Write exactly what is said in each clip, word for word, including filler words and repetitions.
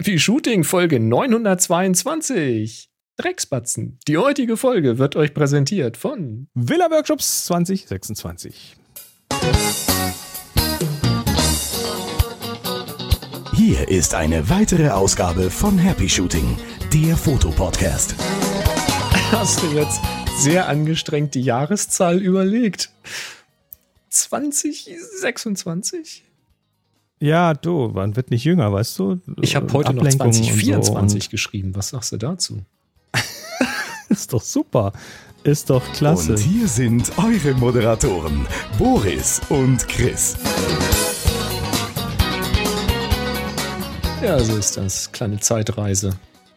Happy Shooting Folge neunhundertzweiundzwanzig. Drecksbatzen. Die heutige Folge wird euch präsentiert von Villa Workshops zwanzig sechsundzwanzig. Hier ist eine weitere Ausgabe von Happy Shooting, der Fotopodcast. Hast du jetzt sehr angestrengt die Jahreszahl überlegt? zwanzig sechsundzwanzig? Ja, du, man wird nicht jünger, weißt du? Ich habe heute noch Ablenkung zwanzig vierundzwanzig so geschrieben. Was sagst du dazu? Ist doch super. Ist doch klasse. Und hier sind eure Moderatoren, Boris und Chris. Ja, so ist das. Kleine Zeitreise.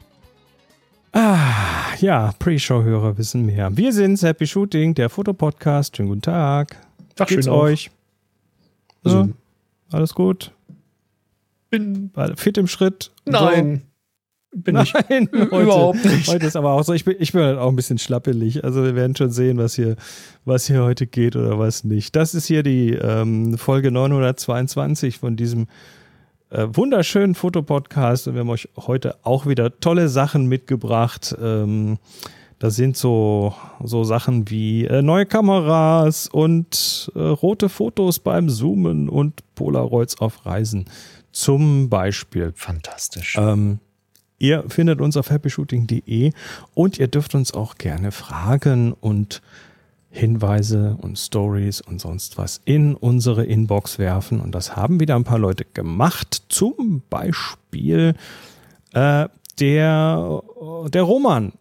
Ah, ja, Pre-Show-Hörer wissen mehr. Wir sind's, Happy Shooting, der Fotopodcast. Schönen guten Tag. Tag, Geht's schön auch. euch? Also, Ja, alles gut? bin, Fit im Schritt? nein, bin ich Nein, ü- heute, überhaupt nicht. Heute ist aber auch so, ich bin, ich bin halt auch ein bisschen schlappelig. Also wir werden schon sehen, was hier, was hier heute geht oder was nicht. Das ist hier die ähm, Folge neunhundertzweiundzwanzig von diesem äh, wunderschönen Fotopodcast. Und wir haben euch heute auch wieder tolle Sachen mitgebracht. Ähm, da sind so, so Sachen wie äh, neue Kameras und äh, rote Fotos beim Zoomen und Polaroids auf Reisen zum Beispiel. Fantastisch. Ähm, ihr findet uns auf happy shooting punkt de und ihr dürft uns auch gerne Fragen und Hinweise und Stories und sonst was in unsere Inbox werfen. Und das haben wieder ein paar Leute gemacht. Zum Beispiel äh, der, der Roman.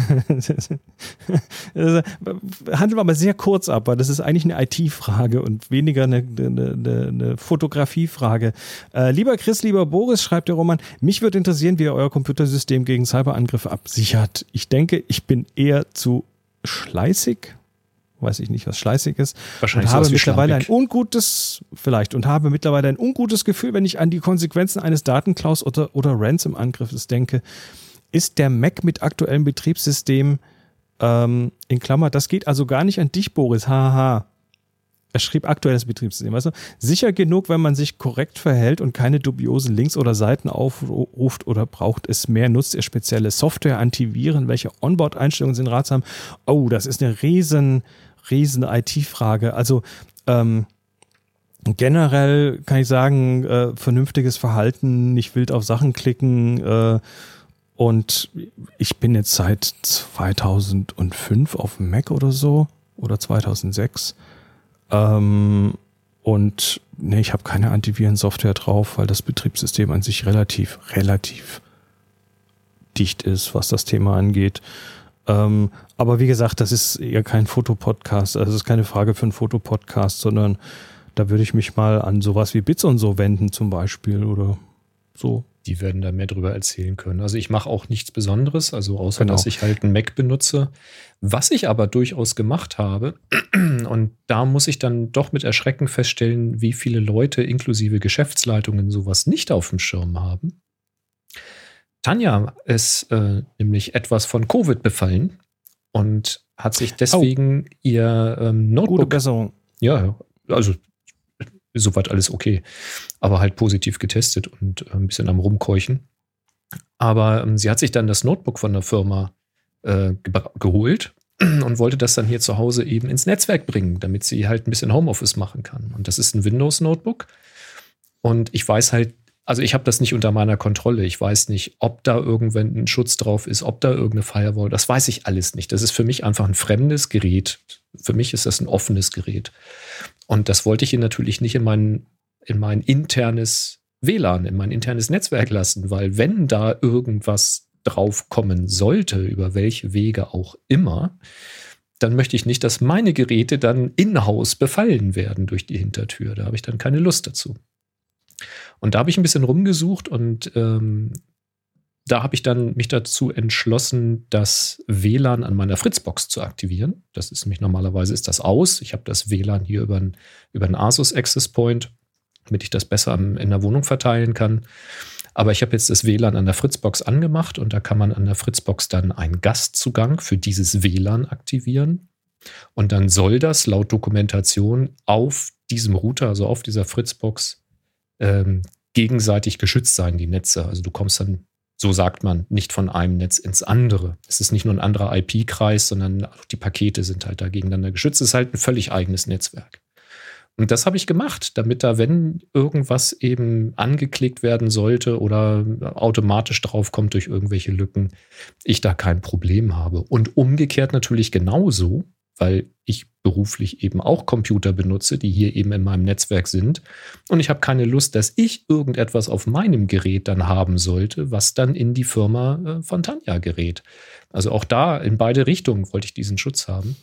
Handeln wir aber sehr kurz ab, weil das ist eigentlich eine I T-Frage und weniger eine, eine, eine Fotografiefrage. Äh, lieber Chris, lieber Boris, schreibt der Roman, mich würde interessieren, wie ihr euer Computersystem gegen Cyberangriffe absichert. Ich denke, ich bin eher zu schleißig. Weiß ich nicht, was schleißig ist. Wahrscheinlich und habe sowas wie mittlerweile ein schlampig. ungutes, vielleicht, und habe mittlerweile ein ungutes Gefühl, wenn ich an die Konsequenzen eines Datenklaus oder, oder Ransom-Angriffes denke. Ist der Mac mit aktuellem Betriebssystem ähm, in Klammer, das geht also gar nicht an dich, Boris, haha. Er schrieb aktuelles Betriebssystem, weißt du? Sicher genug, wenn man sich korrekt verhält und keine dubiosen Links oder Seiten aufruft oder braucht es mehr, nutzt er spezielle Software, Antiviren, welche Onboard-Einstellungen sind ratsam? Oh, das ist eine riesen, riesen I T-Frage. Also ähm, generell kann ich sagen, äh, vernünftiges Verhalten, nicht wild auf Sachen klicken, äh, und ich bin jetzt seit zweitausendfünf auf dem Mac oder so oder zweitausendsechs ähm, und nee, ich habe keine Antivirensoftware drauf, weil das Betriebssystem an sich relativ, relativ dicht ist, was das Thema angeht. Ähm, aber wie gesagt, das ist eher kein Fotopodcast, also das ist keine Frage für einen Fotopodcast, sondern da würde ich mich mal an sowas wie Bits und so wenden zum Beispiel oder so. Die werden da mehr drüber erzählen können. Also ich mache auch nichts Besonderes, also außer, Genau. dass ich halt einen Mac benutze. Was ich aber durchaus gemacht habe, und da muss ich dann doch mit Erschrecken feststellen, wie viele Leute inklusive Geschäftsleitungen sowas nicht auf dem Schirm haben. Tanja ist äh, nämlich etwas von Covid befallen und hat sich deswegen oh. ihr ähm, Notebook... Gute Besserung. Ja, also soweit alles okay. Aber halt positiv getestet und äh, ein bisschen am Rumkeuchen. Aber ähm, sie hat sich dann das Notebook von der Firma äh, ge- geholt und wollte das dann hier zu Hause eben ins Netzwerk bringen, damit sie halt ein bisschen Homeoffice machen kann. Und das ist ein Windows-Notebook. Und ich weiß halt, also ich habe das nicht unter meiner Kontrolle. Ich weiß nicht, ob da irgendwann ein Schutz drauf ist, ob da irgendeine Firewall, das weiß ich alles nicht. Das ist für mich einfach ein fremdes Gerät. Für mich ist das ein offenes Gerät. Und das wollte ich ihr natürlich nicht in mein, in mein internes W L A N, in mein internes Netzwerk lassen, weil wenn da irgendwas drauf kommen sollte, über welche Wege auch immer, dann möchte ich nicht, dass meine Geräte dann in-house befallen werden durch die Hintertür. Da habe ich dann keine Lust dazu. Und da habe ich ein bisschen rumgesucht und ähm, da habe ich dann mich dazu entschlossen, das W L A N an meiner Fritzbox zu aktivieren. Das ist nämlich normalerweise ist das aus. Ich habe das W L A N hier über einen über einen Asus Access Point, damit ich das besser in der Wohnung verteilen kann. Aber ich habe jetzt das W L A N an der Fritzbox angemacht und da kann man an der Fritzbox dann einen Gastzugang für dieses W L A N aktivieren. Und dann soll das laut Dokumentation auf diesem Router, also auf dieser Fritzbox, ähm, gegenseitig geschützt sein, die Netze. Also du kommst dann, so sagt man, nicht von einem Netz ins andere. Es ist nicht nur ein anderer I P-Kreis, sondern auch die Pakete sind halt da gegeneinander geschützt. Es ist halt ein völlig eigenes Netzwerk. Und das habe ich gemacht, damit da, wenn irgendwas eben angeklickt werden sollte oder automatisch draufkommt durch irgendwelche Lücken, ich da kein Problem habe. Und umgekehrt natürlich genauso, weil ich beruflich eben auch Computer benutze, die hier eben in meinem Netzwerk sind. Und ich habe keine Lust, dass ich irgendetwas auf meinem Gerät dann haben sollte, was dann in die Firma von Tanja gerät. Also auch da in beide Richtungen wollte ich diesen Schutz haben.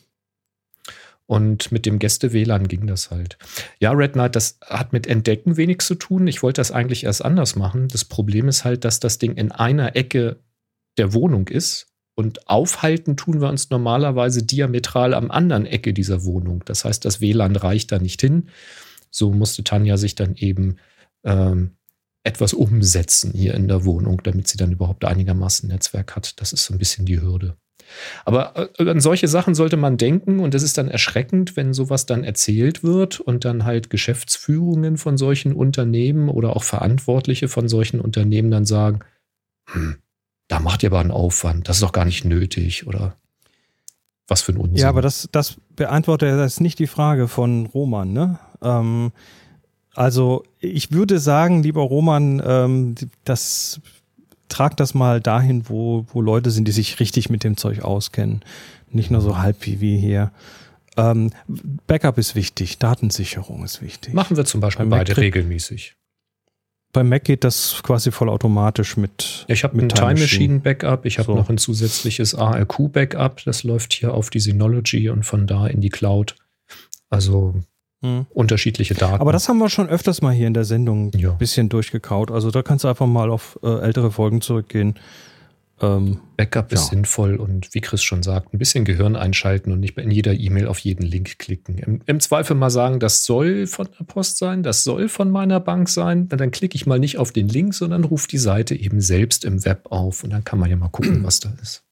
Und mit dem Gäste-W L A N ging das halt. Ja, Red Knight, das hat mit Entdecken wenig zu tun. Ich wollte das eigentlich erst anders machen. Das Problem ist halt, dass das Ding in einer Ecke der Wohnung ist. Und aufhalten tun wir uns normalerweise diametral am anderen Ecke dieser Wohnung. Das heißt, das W L A N reicht da nicht hin. So musste Tanja sich dann eben ähm, etwas umsetzen hier in der Wohnung, damit sie dann überhaupt einigermaßen Netzwerk hat. Das ist so ein bisschen die Hürde. Aber an solche Sachen sollte man denken und es ist dann erschreckend, wenn sowas dann erzählt wird und dann halt Geschäftsführungen von solchen Unternehmen oder auch Verantwortliche von solchen Unternehmen dann sagen, hm, da macht ihr aber einen Aufwand, das ist doch gar nicht nötig oder was für ein Unsinn. Ja, aber das, das beantwortet jetzt nicht die Frage von Roman, ne? Ähm, also ich würde sagen, lieber Roman, ähm, das trag das mal dahin, wo, wo Leute sind, die sich richtig mit dem Zeug auskennen. Nicht nur so halb wie wir hier. Ähm, Backup ist wichtig, Datensicherung ist wichtig. Machen wir zum Beispiel Bei beide Mac, regelmäßig. Bei Mac geht das quasi vollautomatisch mit. Ja, ich habe ein Time Machine Backup, ich habe so noch ein zusätzliches A R Q Backup, das läuft hier auf die Synology und von da in die Cloud. Also hm. unterschiedliche Daten. Aber das haben wir schon öfters mal hier in der Sendung ja. ein bisschen durchgekaut. Also da kannst du einfach mal auf äh, ältere Folgen zurückgehen. Ähm, Backup ja. ist sinnvoll und wie Chris schon sagt, ein bisschen Gehirn einschalten und nicht in jeder E-Mail auf jeden Link klicken. Im, Im Zweifel mal sagen, das soll von der Post sein, das soll von meiner Bank sein. Dann klicke ich mal nicht auf den Link, sondern rufe die Seite eben selbst im Web auf und dann kann man ja mal gucken, was da ist.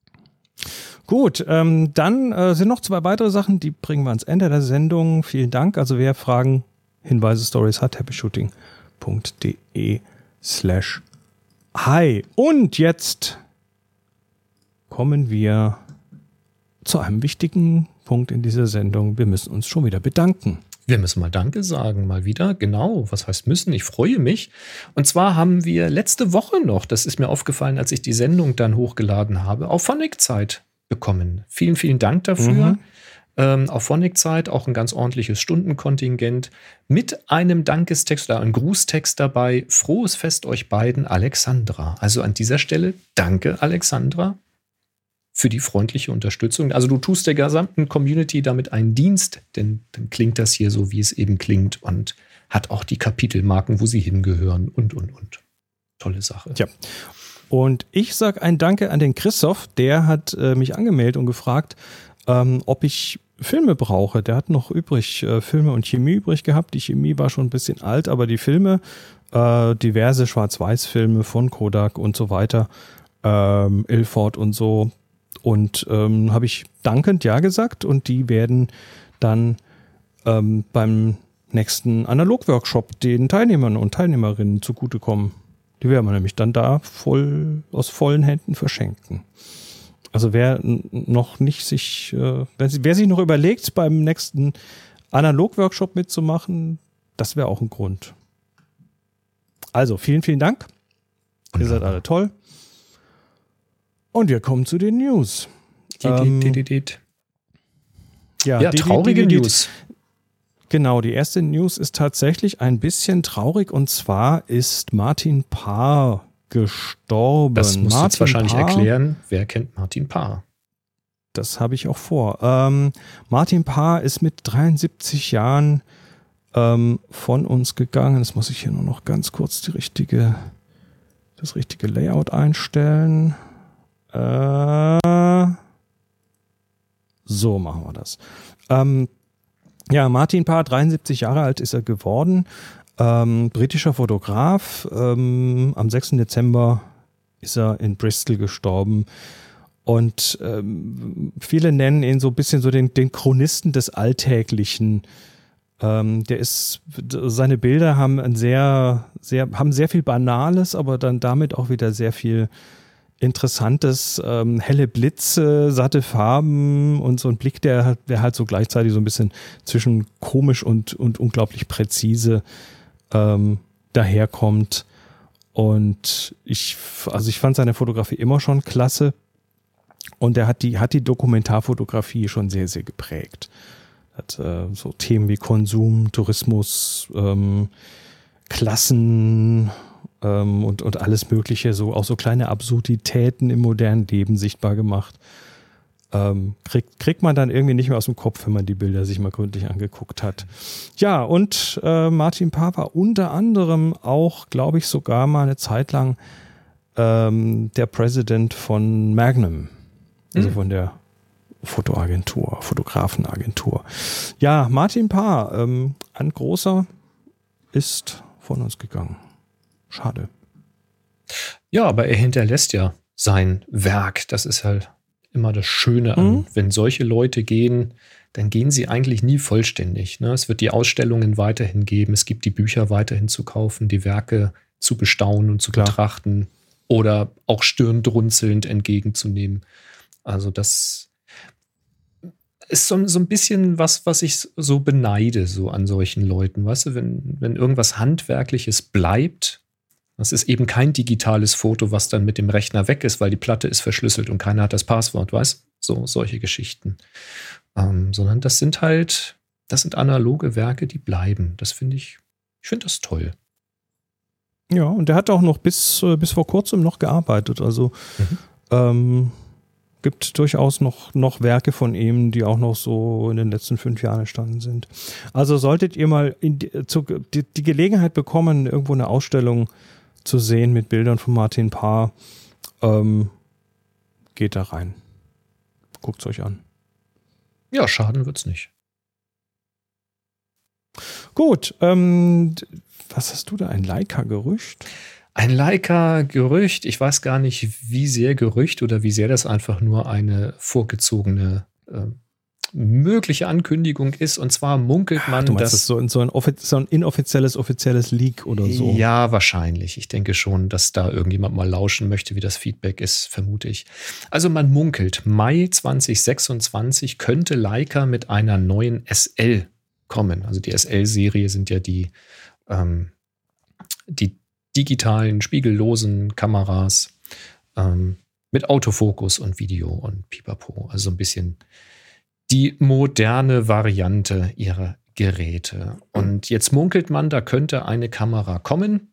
Gut, ähm, dann äh, sind noch zwei weitere Sachen, die bringen wir ans Ende der Sendung. Vielen Dank. Also wer Fragen, Hinweise, Stories hat, happyshooting.de slash hi. Und jetzt kommen wir zu einem wichtigen Punkt in dieser Sendung. Wir müssen uns schon wieder bedanken. Wir müssen mal Danke sagen, mal wieder. Genau, was heißt müssen? Ich freue mich. Und zwar haben wir letzte Woche noch, das ist mir aufgefallen, als ich die Sendung dann hochgeladen habe, auf Phonic-Zeit bekommen. Vielen, vielen Dank dafür. Mhm. Ähm, auf Phonic-Zeit auch ein ganz ordentliches Stundenkontingent mit einem Dankestext oder einem Grußtext dabei. Frohes Fest euch beiden, Alexandra. Also an dieser Stelle danke, Alexandra, für die freundliche Unterstützung. Also du tust der gesamten Community damit einen Dienst, denn dann klingt das hier so, wie es eben klingt und hat auch die Kapitelmarken, wo sie hingehören und, und, und. Tolle Sache. Ja. Und ich sage ein Danke an den Christoph, der hat äh, mich angemeldet und gefragt, ähm, ob ich Filme brauche. Der hat noch übrig äh, Filme und Chemie übrig gehabt. Die Chemie war schon ein bisschen alt, aber die Filme, äh, diverse Schwarz-Weiß-Filme von Kodak und so weiter, ähm, Ilford und so. Und ähm, habe ich dankend ja gesagt und die werden dann ähm, beim nächsten Analog-Workshop den Teilnehmern und Teilnehmerinnen zugutekommen. Die werden wir nämlich dann da voll aus vollen Händen verschenken. Also wer noch nicht sich, äh, wer, wer sich noch überlegt, beim nächsten Analog-Workshop mitzumachen, das wäre auch ein Grund. Also vielen, vielen Dank. Ihr seid alle toll. Und wir kommen zu den News. Ähm, ja, ja, traurige News. Genau, die erste News ist tatsächlich ein bisschen traurig und zwar ist Martin Parr gestorben. Das musst du jetzt wahrscheinlich Parr, erklären. Wer kennt Martin Parr? Das habe ich auch vor. Ähm, Martin Parr ist mit dreiundsiebzig Jahren ähm, von uns gegangen. Jetzt muss ich hier nur noch ganz kurz die richtige, das richtige Layout einstellen. Äh, so machen wir das. Ähm, Ja, Martin Parr, dreiundsiebzig Jahre alt ist er geworden, ähm, britischer Fotograf. Ähm, am sechsten Dezember ist er in Bristol gestorben und ähm, viele nennen ihn so ein bisschen so den, den Chronisten des alltäglichen Ähm, der ist, seine Bilder haben ein sehr, sehr, haben sehr viel Banales, aber dann damit auch wieder sehr viel Interessantes, ähm, helle Blitze, satte Farben und so ein Blick, der, der halt so gleichzeitig so ein bisschen zwischen komisch und, und unglaublich präzise ähm, daherkommt. Und ich, also ich fand seine Fotografie immer schon klasse und er hat die, hat die Dokumentarfotografie schon sehr, sehr geprägt. Hat äh, so Themen wie Konsum, Tourismus, ähm, Klassen, Und, und alles Mögliche, so auch so kleine Absurditäten im modernen Leben sichtbar gemacht. Ähm, kriegt, kriegt man dann irgendwie nicht mehr aus dem Kopf, wenn man die Bilder sich mal gründlich angeguckt hat. Ja, und äh, Martin Parr war unter anderem auch, glaube ich, sogar mal eine Zeit lang ähm, der Präsident von Magnum, also mhm. von der Fotoagentur, Fotografenagentur. Ja, Martin Parr, ähm, ein großer, ist von uns gegangen. Schade. Ja, aber er hinterlässt ja sein Werk. Das ist halt immer das Schöne an, mhm. wenn solche Leute gehen, dann gehen sie eigentlich nie vollständig. Ne? Es wird die Ausstellungen weiterhin geben, es gibt die Bücher weiterhin zu kaufen, die Werke zu bestaunen und zu Klar. betrachten oder auch stirnrunzelnd entgegenzunehmen. Also das ist so, so ein bisschen was, was ich so beneide, so an solchen Leuten. Weißt du, wenn, wenn irgendwas Handwerkliches bleibt, das ist eben kein digitales Foto, was dann mit dem Rechner weg ist, weil die Platte ist verschlüsselt und keiner hat das Passwort, weißt du? So, solche Geschichten. Ähm, sondern das sind halt, das sind analoge Werke, die bleiben. Das finde ich, ich finde das toll. Ja, und der hat auch noch bis, bis vor kurzem noch gearbeitet. Also mhm. ähm, gibt durchaus noch, noch Werke von ihm, die auch noch so in den letzten fünf Jahren entstanden sind. Also solltet ihr mal in die, zu, die, die Gelegenheit bekommen, irgendwo eine Ausstellung zu sehen mit Bildern von Martin Parr, ähm, geht da rein. Guckt es euch an. Ja, schaden wird's nicht. Gut, ähm, was hast du da? Ein Leica-Gerücht? Ein Leica-Gerücht. Ich weiß gar nicht, wie sehr Gerücht oder wie sehr das einfach nur eine vorgezogene äh, mögliche Ankündigung ist. Und zwar munkelt man, Ach, du meinst, dass das so, so, ein so ein inoffizielles, offizielles Leak oder so. Ja, wahrscheinlich. Ich denke schon, dass da irgendjemand mal lauschen möchte, wie das Feedback ist, vermute ich. Also man munkelt, Mai zwanzig sechsundzwanzig könnte Leica mit einer neuen S L kommen. Also die S L-Serie sind ja die, ähm, die digitalen, spiegellosen Kameras ähm, mit Autofokus und Video und Pipapo. Also ein bisschen die moderne Variante ihrer Geräte. Und jetzt munkelt man, da könnte eine Kamera kommen,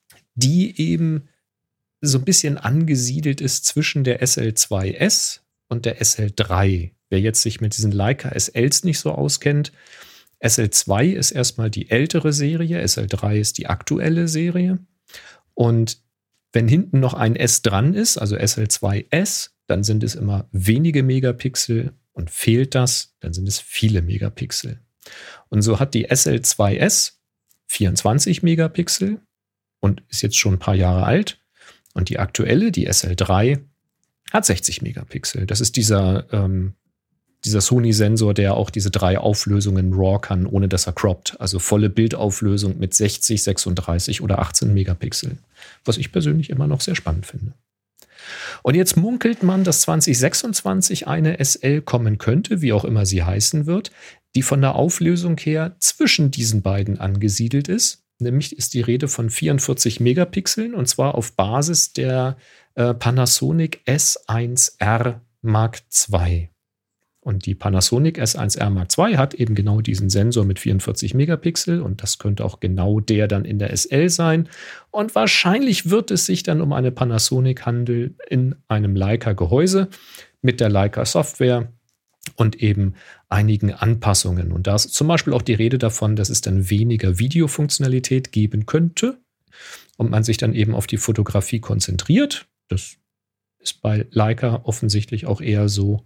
die eben so ein bisschen angesiedelt ist zwischen der S L zwei S und der S L drei. Wer jetzt sich mit diesen Leica S Ls nicht so auskennt, S L zwei ist erstmal die ältere Serie, S L drei ist die aktuelle Serie. Und wenn hinten noch ein S dran ist, also S L zwei S, dann sind es immer wenige Megapixel. Und fehlt das, dann sind es viele Megapixel. Und so hat die S L zwei S vierundzwanzig Megapixel und ist jetzt schon ein paar Jahre alt. Und die aktuelle, die S L drei, hat sechzig Megapixel. Das ist dieser, ähm, dieser Sony-Sensor, der auch diese drei Auflösungen RAW kann, ohne dass er croppt. Also volle Bildauflösung mit sechzig, sechsunddreißig oder achtzehn Megapixel. Was ich persönlich immer noch sehr spannend finde. Und jetzt munkelt man, dass zwanzig sechsundzwanzig eine S L kommen könnte, wie auch immer sie heißen wird, die von der Auflösung her zwischen diesen beiden angesiedelt ist. Nämlich ist die Rede von vierundvierzig Megapixeln und zwar auf Basis der äh, Panasonic S eins R Mark zwei. Und die Panasonic S eins R Mark zwei hat eben genau diesen Sensor mit vierundvierzig Megapixel und das könnte auch genau der dann in der S L sein. Und wahrscheinlich wird es sich dann um eine Panasonic handeln in einem Leica-Gehäuse mit der Leica-Software und eben einigen Anpassungen. Und da ist zum Beispiel auch die Rede davon, dass es dann weniger Videofunktionalität geben könnte und man sich dann eben auf die Fotografie konzentriert. Das ist bei Leica offensichtlich auch eher so.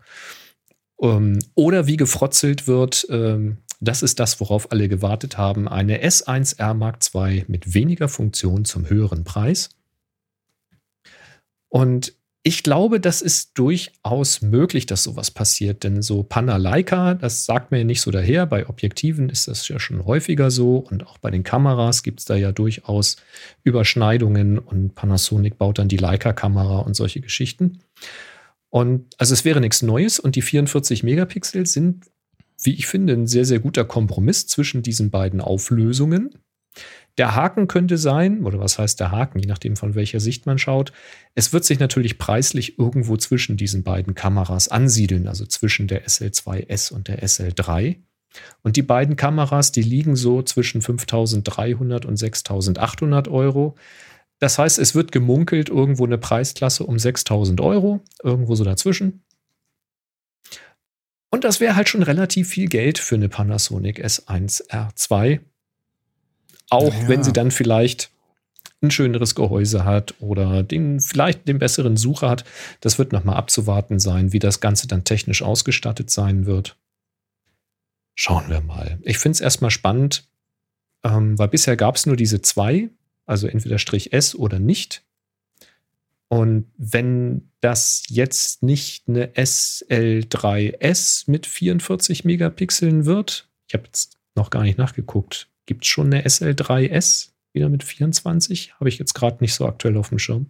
Oder wie gefrotzelt wird, das ist das, worauf alle gewartet haben, eine S eins R Mark zwei mit weniger Funktion zum höheren Preis. Und Ich glaube, das ist durchaus möglich, dass sowas passiert, denn so Pana-Leica, das sagt mir nicht so daher. Bei Objektiven ist das ja schon häufiger so und auch bei den Kameras gibt es da ja durchaus Überschneidungen und Panasonic baut dann die Leica-Kamera und solche Geschichten. Und also es wäre nichts Neues und die vierundvierzig Megapixel sind, wie ich finde, ein sehr, sehr guter Kompromiss zwischen diesen beiden Auflösungen. Der Haken könnte sein, oder was heißt der Haken, je nachdem von welcher Sicht man schaut, es wird sich natürlich preislich irgendwo zwischen diesen beiden Kameras ansiedeln, also zwischen der S L zwei S und der S L drei. Und die beiden Kameras, die liegen so zwischen fünftausenddreihundert und sechstausendachthundert Euro. Das heißt, es wird gemunkelt, irgendwo eine Preisklasse um sechstausend Euro, irgendwo so dazwischen. Und das wäre halt schon relativ viel Geld für eine Panasonic S eins R zwei. Auch ja. wenn sie dann vielleicht ein schöneres Gehäuse hat oder den, vielleicht den besseren Sucher hat. Das wird nochmal abzuwarten sein, wie das Ganze dann technisch ausgestattet sein wird. Schauen wir mal. Ich finde es erstmal spannend, ähm, weil bisher gab es nur diese zwei, also entweder Strich S oder nicht. Und wenn das jetzt nicht eine S L drei S mit vierundvierzig Megapixeln wird, ich habe jetzt noch gar nicht nachgeguckt, gibt es schon eine S L drei S wieder mit vierundzwanzig? Habe ich jetzt gerade nicht so aktuell auf dem Schirm.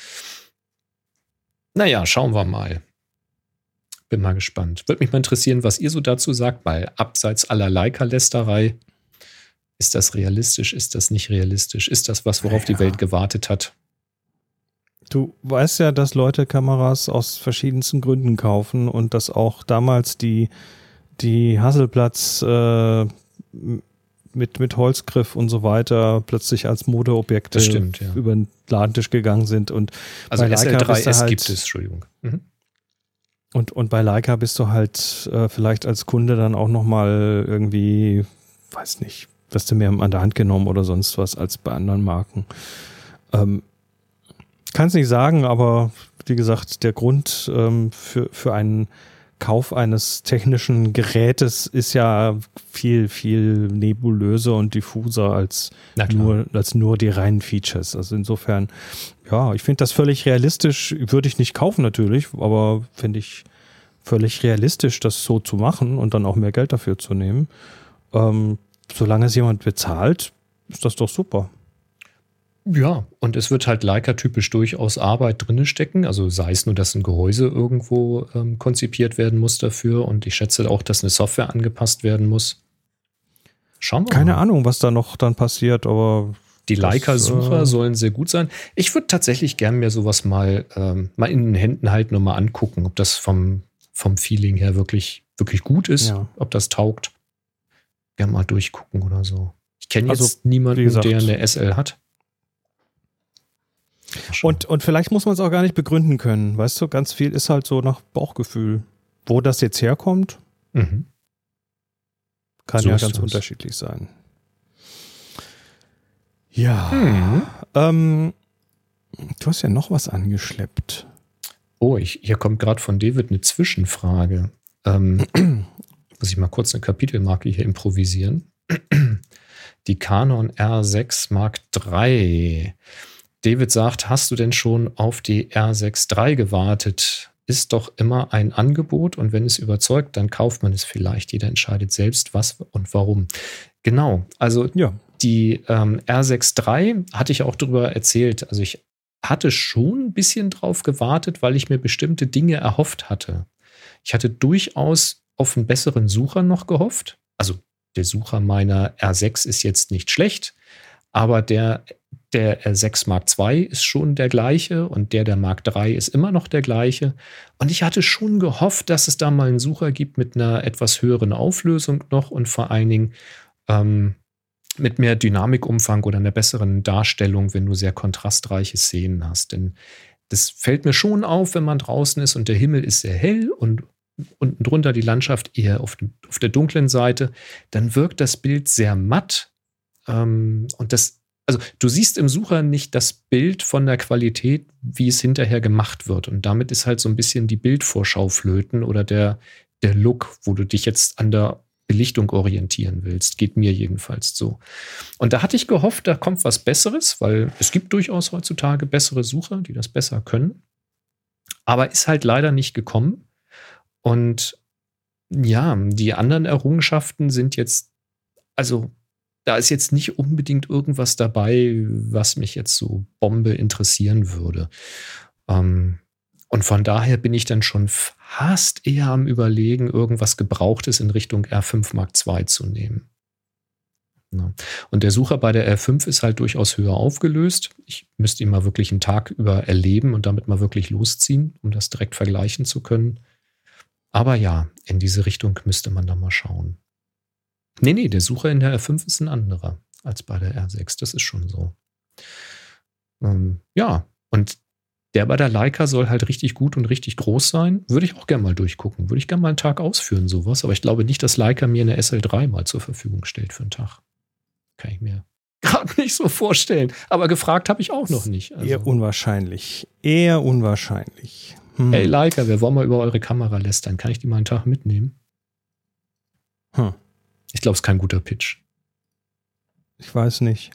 Naja, schauen wir mal. Bin mal gespannt. Würde mich mal interessieren, was ihr so dazu sagt, weil abseits aller Leica-Lästerei, ist das realistisch, ist das nicht realistisch? Ist das was, worauf ja. die Welt gewartet hat? Du weißt ja, dass Leute Kameras aus verschiedensten Gründen kaufen und dass auch damals die, die Hasselblatts äh, mit, mit Holzgriff und so weiter plötzlich als Modeobjekte stimmt, ja. über den Ladentisch gegangen sind. Und also bei S L drei S halt, gibt es, Entschuldigung. Mhm. Und, und bei Leica bist du halt äh, vielleicht als Kunde dann auch nochmal irgendwie, weiß nicht, wirst du mehr an der Hand genommen oder sonst was als bei anderen Marken. Ähm, kann es nicht sagen, aber wie gesagt, der Grund ähm, für, für einen Kauf eines technischen Gerätes ist ja viel, viel nebulöser und diffuser als nur, als nur die reinen Features. Also insofern, ja, ich finde das völlig realistisch. Würde ich nicht kaufen natürlich, aber finde ich völlig realistisch, das so zu machen und dann auch mehr Geld dafür zu nehmen. Ähm, solange es jemand bezahlt, ist das doch super. Ja, und es wird halt Leica-typisch durchaus Arbeit drin stecken. Also sei es nur, dass ein Gehäuse irgendwo ähm, konzipiert werden muss dafür. Und ich schätze auch, dass eine Software angepasst werden muss. Schauen wir Keine mal. Ahnung, was da noch dann passiert, aber die Leica-Sucher äh, sollen sehr gut sein. Ich würde tatsächlich gern mir sowas mal, ähm, mal in den Händen halten und mal angucken, ob das vom, vom Feeling her wirklich, wirklich gut ist, ja. ob das taugt. Gern mal durchgucken oder so. Ich kenne jetzt also, niemanden, gesagt, der eine S L hat. Und, und vielleicht muss man es auch gar nicht begründen können. Weißt du, ganz viel ist halt so nach Bauchgefühl. Wo das jetzt herkommt, mhm. kann so ja ganz das. unterschiedlich sein. Ja. Mhm. Ähm, du hast ja noch was angeschleppt. Oh, ich, hier kommt gerade von David eine Zwischenfrage. Ähm, muss ich mal kurz eine Kapitelmarke hier improvisieren. Die Canon R sechs Mark drei. David sagt, hast du denn schon auf die R sechs drei gewartet? Ist doch immer ein Angebot und wenn es überzeugt, dann kauft man es vielleicht. Jeder entscheidet selbst, was und warum. Genau, also ja. die ähm, R sechs drei hatte ich auch darüber erzählt. Also ich hatte schon ein bisschen drauf gewartet, weil ich mir bestimmte Dinge erhofft hatte. Ich hatte durchaus auf einen besseren Sucher noch gehofft. Also der Sucher meiner R sechs ist jetzt nicht schlecht, aber der Der R sechs Mark zwei ist schon der gleiche und der der Mark drei ist immer noch der gleiche. Und ich hatte schon gehofft, dass es da mal einen Sucher gibt mit einer etwas höheren Auflösung noch und vor allen Dingen ähm, mit mehr Dynamikumfang oder einer besseren Darstellung, wenn du sehr kontrastreiche Szenen hast. Denn das fällt mir schon auf, wenn man draußen ist und der Himmel ist sehr hell und unten drunter die Landschaft eher auf, dem, auf der dunklen Seite. Dann wirkt das Bild sehr matt. Ähm, und das Also du siehst im Sucher nicht das Bild von der Qualität, wie es hinterher gemacht wird. Und damit ist halt so ein bisschen die Bildvorschau flöten oder der, der Look, wo du dich jetzt an der Belichtung orientieren willst. Geht mir jedenfalls so. Und da hatte ich gehofft, da kommt was Besseres, weil es gibt durchaus heutzutage bessere Sucher, die das besser können. Aber ist halt leider nicht gekommen. Und ja, die anderen Errungenschaften sind jetzt, also da ist jetzt nicht unbedingt irgendwas dabei, was mich jetzt so Bombe interessieren würde. Ähm, und von daher bin ich dann schon fast eher am Überlegen, irgendwas Gebrauchtes in Richtung R fünf Mark zwei zu nehmen. Ja. Und der Sucher bei der R fünf ist halt durchaus höher aufgelöst. Ich müsste ihn mal wirklich einen Tag über erleben und damit mal wirklich losziehen, um das direkt vergleichen zu können. Aber ja, in diese Richtung müsste man da mal schauen. Nee, nee, der Sucher in der R fünf ist ein anderer als bei der R sechs. Das ist schon so. Ähm, ja, und der bei der Leica soll halt richtig gut und richtig groß sein. Würde ich auch gerne mal durchgucken. Würde ich gerne mal einen Tag ausführen, sowas. Aber ich glaube nicht, dass Leica mir eine S L drei mal zur Verfügung stellt für einen Tag. Kann ich mir gerade nicht so vorstellen. Aber gefragt habe ich auch noch nicht. Also. Eher unwahrscheinlich. Eher unwahrscheinlich. Hm. Hey Leica, wir wollen mal über eure Kamera lästern. Kann ich die mal einen Tag mitnehmen? Hm. Ich glaube, es ist kein guter Pitch. Ich weiß nicht.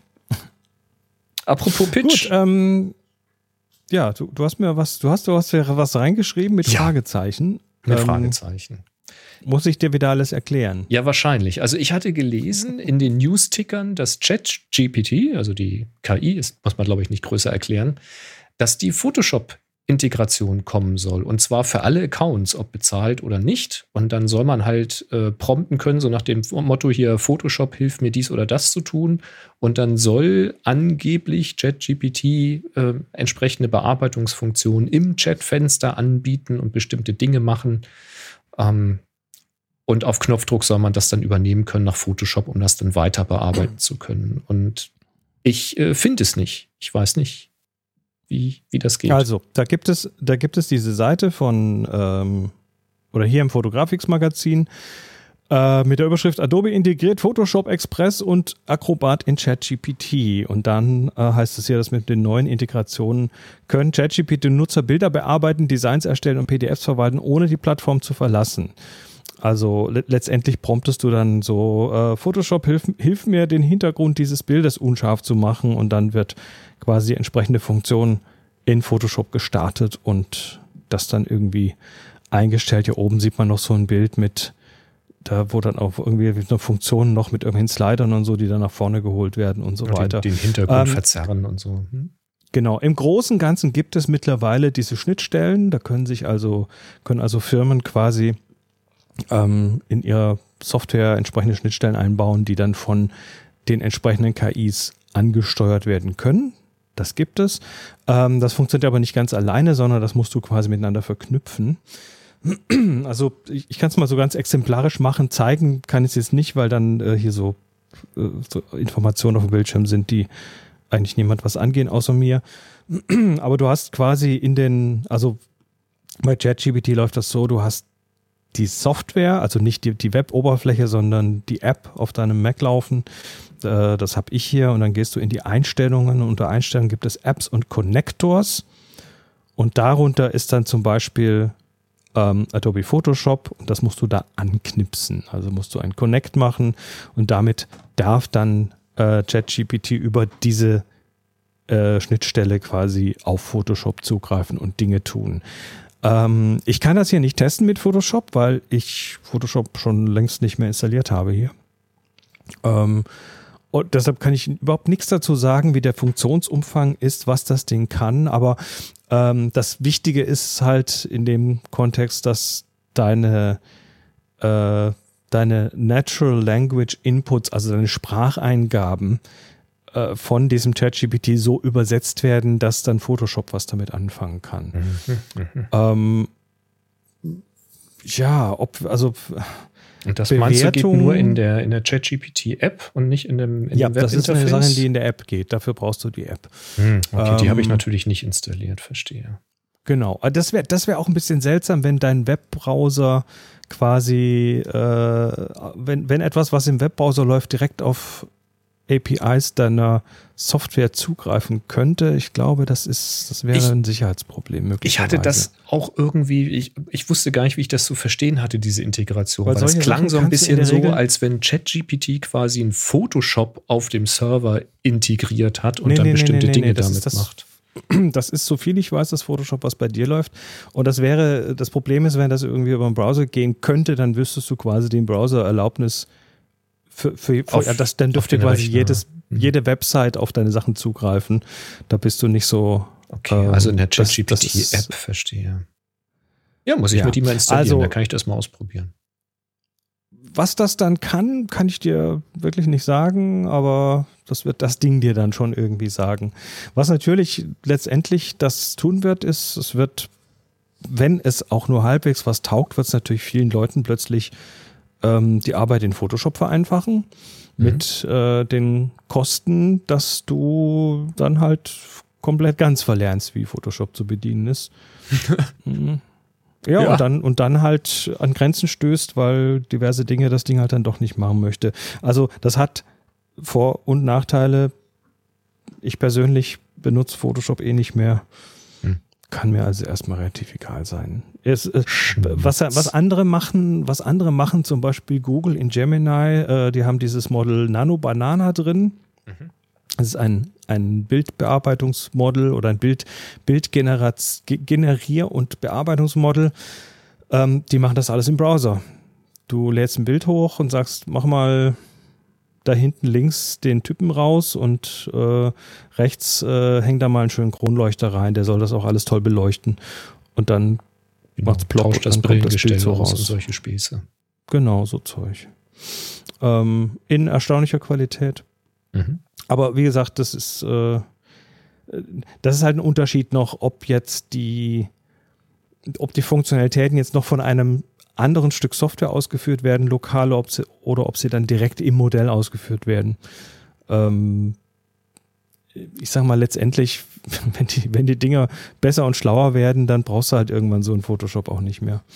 Apropos Pitch. Gut, ähm, ja, du, du hast mir was, du hast, du hast ja was reingeschrieben mit ja. Fragezeichen. Mit ähm, Fragezeichen. Muss ich dir wieder alles erklären? Ja, wahrscheinlich. Also ich hatte gelesen in den News-Tickern, dass ChatGPT, also die K I, ist, muss man glaube ich nicht größer erklären, dass die Photoshop-Integration kommen soll. Und zwar für alle Accounts, ob bezahlt oder nicht. Und dann soll man halt äh, prompten können, so nach dem Motto hier, Photoshop hilft mir dies oder das zu tun. Und dann soll angeblich ChatGPT äh, entsprechende Bearbeitungsfunktionen im Chatfenster anbieten und bestimmte Dinge machen. Ähm, und auf Knopfdruck soll man das dann übernehmen können nach Photoshop, um das dann weiter bearbeiten zu können. Und ich äh, finde es nicht. Ich weiß nicht, wie, wie das geht. Also, da gibt es, da gibt es diese Seite von, ähm, oder hier im Photographics-Magazin, äh, mit der Überschrift Adobe integriert Photoshop Express und Acrobat in ChatGPT. Und dann äh, heißt es hier, dass mit den neuen Integrationen können ChatGPT-Nutzer Bilder bearbeiten, Designs erstellen und P D Fs verwalten, ohne die Plattform zu verlassen. Also le- letztendlich promptest du dann so, äh, Photoshop, hilf, hilf mir, den Hintergrund dieses Bildes unscharf zu machen, und dann wird quasi die entsprechende Funktion in Photoshop gestartet und das dann irgendwie eingestellt. Hier oben sieht man noch so ein Bild mit, da wo dann auch irgendwie eine Funktion noch mit irgendwelchen Slidern und so, die dann nach vorne geholt werden und so und weiter. Den, den Hintergrund ähm, verzerren und so. Hm? Genau, im Großen und Ganzen gibt es mittlerweile diese Schnittstellen, da können sich also, können also Firmen quasi ähm, in ihrer Software entsprechende Schnittstellen einbauen, die dann von den entsprechenden K Is angesteuert werden können. Das gibt es. Ähm, das funktioniert aber nicht ganz alleine, sondern das musst du quasi miteinander verknüpfen. Also ich, ich kann es mal so ganz exemplarisch machen. Zeigen kann ich es jetzt nicht, weil dann äh, hier so, äh, so Informationen auf dem Bildschirm sind, die eigentlich niemand was angehen, außer mir. Aber du hast quasi in den, also bei ChatGPT läuft das so, du hast die Software, also nicht die, die Web-Oberfläche, sondern die App auf deinem Mac laufen. Äh, das habe ich hier, und dann gehst du in die Einstellungen. Unter Einstellungen gibt es Apps und Connectors, und darunter ist dann zum Beispiel ähm, Adobe Photoshop, und das musst du da anknipsen. Also musst du ein Connect machen, und damit darf dann äh, ChatGPT über diese äh, Schnittstelle quasi auf Photoshop zugreifen und Dinge tun. Ähm, ich kann das hier nicht testen mit Photoshop, weil ich Photoshop schon längst nicht mehr installiert habe hier. Ähm, und deshalb kann ich überhaupt nichts dazu sagen, wie der Funktionsumfang ist, was das Ding kann. Aber ähm, das Wichtige ist halt in dem Kontext, dass deine, äh, deine Natural Language Inputs, also deine Spracheingaben äh, von diesem ChatGPT so übersetzt werden, dass dann Photoshop was damit anfangen kann. Mhm, mh. ähm, ja, ob, also und das meinst du geht nur in der, in der ChatGPT-App und nicht in dem, in ja, dem Webinterface? Ja, das ist eine Sache, die in der App geht. Dafür brauchst du die App. Hm, okay, ähm, die habe ich natürlich nicht installiert, verstehe. Genau. Das wäre das wär auch ein bisschen seltsam, wenn dein Webbrowser quasi, äh, wenn, wenn etwas, was im Webbrowser läuft, direkt auf A P Is deiner Software zugreifen könnte. Ich glaube, das ist, das wäre ich, ein Sicherheitsproblem möglicherweise. Ich hatte das auch irgendwie, ich, ich wusste gar nicht, wie ich das zu verstehen hatte, diese Integration. Weil, weil das klang Sachen so ein bisschen so, Regel als wenn ChatGPT quasi ein Photoshop auf dem Server integriert hat und nee, dann nee, bestimmte nee, nee, Dinge nee, damit das, macht. Das ist, so viel ich weiß, das Photoshop, was bei dir läuft. Und das wäre, das Problem ist, wenn das irgendwie über den Browser gehen könnte, dann wüsstest du quasi den Browser-Erlaubnis für, für, für Auf, ja, das, dann dürfte quasi Rechner. jedes, mhm. jede Website auf deine Sachen zugreifen. Da bist du nicht so. Okay, ähm, also in der das- das ChatGPT-App, ist- verstehe. Ja, muss ich Ja. mir die mal installieren, Also- da kann ich das mal ausprobieren. Was das dann kann, kann ich dir wirklich nicht sagen, aber das wird das Ding dir dann schon irgendwie sagen. Was natürlich letztendlich das tun wird, ist, es wird, wenn es auch nur halbwegs was taugt, wird es natürlich vielen Leuten plötzlich ähm, die Arbeit in Photoshop vereinfachen. Mhm. Mit äh, den Kosten, dass du dann halt komplett ganz verlernst, wie Photoshop zu bedienen ist. Mhm. Ja, Ja. Und, dann, und dann halt an Grenzen stößt, weil diverse Dinge das Ding halt dann doch nicht machen möchte. Also das hat Vor- und Nachteile. Ich persönlich benutze Photoshop eh nicht mehr. Hm. Kann mir also erstmal relativ egal sein. Es, äh, was, was andere machen, was andere machen, zum Beispiel Google in Gemini, äh, die haben dieses Model Nano Banana drin. Mhm. Das ist ein, ein Bildbearbeitungsmodell oder ein Bild, Bildgenerier- und Bearbeitungsmodell. Ähm, die machen das alles im Browser. Du lädst ein Bild hoch und sagst, mach mal da hinten links den Typen raus und äh, rechts äh, hängt da mal einen schönen Kronleuchter rein, der soll das auch alles toll beleuchten. Und dann Genau, macht's plopp tauscht das und dann kommt das Brillengestell Bild so raus raus. und solche Späße. Genau, so Zeug. Ähm, in erstaunlicher Qualität. Mhm. Aber wie gesagt, das ist, äh, das ist halt ein Unterschied noch, ob jetzt die, ob die Funktionalitäten jetzt noch von einem anderen Stück Software ausgeführt werden, lokal, ob sie, oder ob sie dann direkt im Modell ausgeführt werden. Ähm, ich sag mal, letztendlich, wenn die, wenn die Dinger besser und schlauer werden, dann brauchst du halt irgendwann so einen Photoshop auch nicht mehr.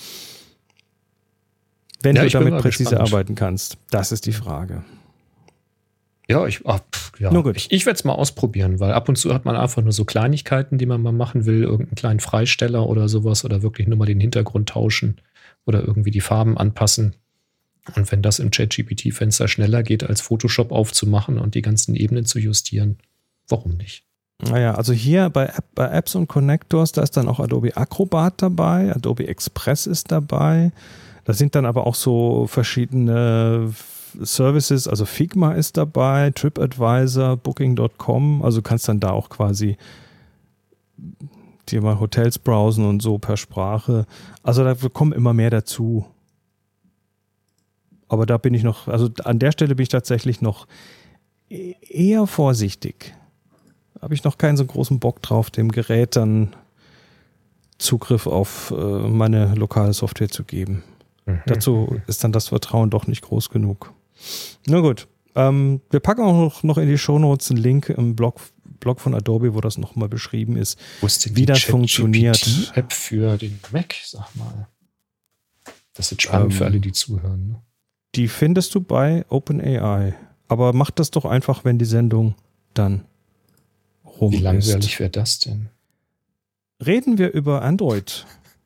Wenn Ja, du ich bin damit mal präzise gespannt. arbeiten kannst. Das ist die Frage. Ja, ich, ah, pff, ja. Nur gut. ich, ich werde es mal ausprobieren, weil ab und zu hat man einfach nur so Kleinigkeiten, die man mal machen will, irgendeinen kleinen Freisteller oder sowas oder wirklich nur mal den Hintergrund tauschen oder irgendwie die Farben anpassen. Und wenn das im ChatGPT-Fenster schneller geht, als Photoshop aufzumachen und die ganzen Ebenen zu justieren, warum nicht? Naja, also hier bei, App, bei Apps und Connectors, da ist dann auch Adobe Acrobat dabei, Adobe Express ist dabei. Da sind dann aber auch so verschiedene Services, also Figma ist dabei, TripAdvisor, Booking Punkt com, also du kannst dann da auch quasi dir mal Hotels browsen und so per Sprache. Also da kommen immer mehr dazu. Aber da bin ich noch, also an der Stelle bin ich tatsächlich noch e- eher vorsichtig. Da habe ich noch keinen so großen Bock drauf, dem Gerät dann Zugriff auf äh, meine lokale Software zu geben. Mhm. Dazu ist dann das Vertrauen doch nicht groß genug. Na gut, ähm, wir packen auch noch, noch in die Shownotes einen Link im Blog, Blog von Adobe, wo das nochmal beschrieben ist. Wo ist denn wie die das funktioniert. ChatGPT-App für den Mac, sag mal. Das ist jetzt spannend Ähm, für alle, die zuhören. Ne? Die findest du bei OpenAI. Aber mach das doch einfach, wenn die Sendung dann rum Wie ist. langweilig wäre das denn? Reden wir über Android.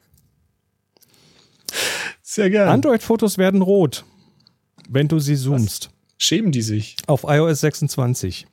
Sehr gerne. Android-Fotos werden rot, wenn du sie zoomst. Schämen die sich? Auf iOS sechsundzwanzig.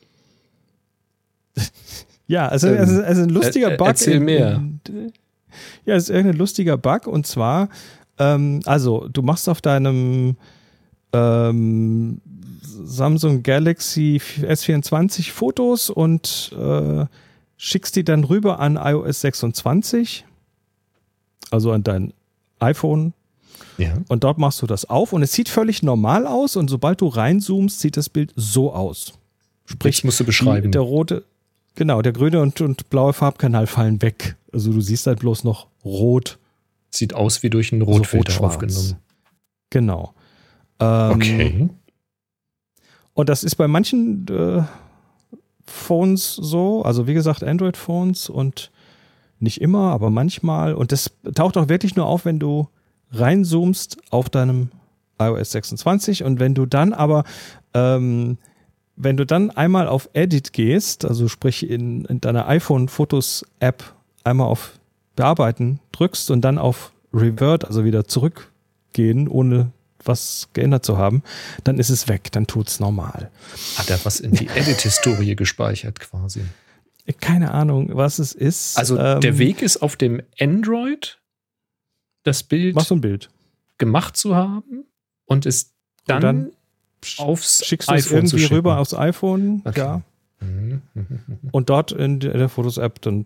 Ja, also, Ähm, also, also ein lustiger er- Bug. erzähl in- mehr. In, ja, es ist irgendein lustiger Bug und zwar, ähm, also du machst auf deinem ähm, Samsung Galaxy S vierundzwanzig Fotos und äh, schickst die dann rüber an iOS sechsundzwanzig, also an dein iPhone. Ja. Und dort machst du das auf und es sieht völlig normal aus und sobald du reinzoomst, sieht das Bild so aus. Sprich, Jetzt musst du beschreiben. die, der rote, genau, der grüne und, und blaue Farbkanal fallen weg. Also du siehst halt bloß noch rot. Sieht aus wie durch einen Rotfilter rot-schwarz. aufgenommen. Genau. Ähm, Okay. Und das ist bei manchen äh, Phones so, also wie gesagt Android-Phones und nicht immer, aber manchmal. Und das taucht auch wirklich nur auf, wenn du reinzoomst auf deinem iOS sechsundzwanzig und wenn du dann aber, ähm, wenn du dann einmal auf Edit gehst, also sprich in, in deiner iPhone-Fotos-App einmal auf Bearbeiten drückst und dann auf Revert, also wieder zurückgehen, ohne was geändert zu haben, dann ist es weg, dann tut's normal. Hat er was in die Edit-Historie gespeichert quasi? Keine Ahnung, was es ist. Also ähm, der Weg ist auf dem Android, das Bild, mach so ein Bild gemacht zu haben und es dann, und dann aufs schickst du es iPhone zu irgendwie schicken. rüber aufs iPhone, Okay. ja. Mhm. Und dort in der Fotos-App dann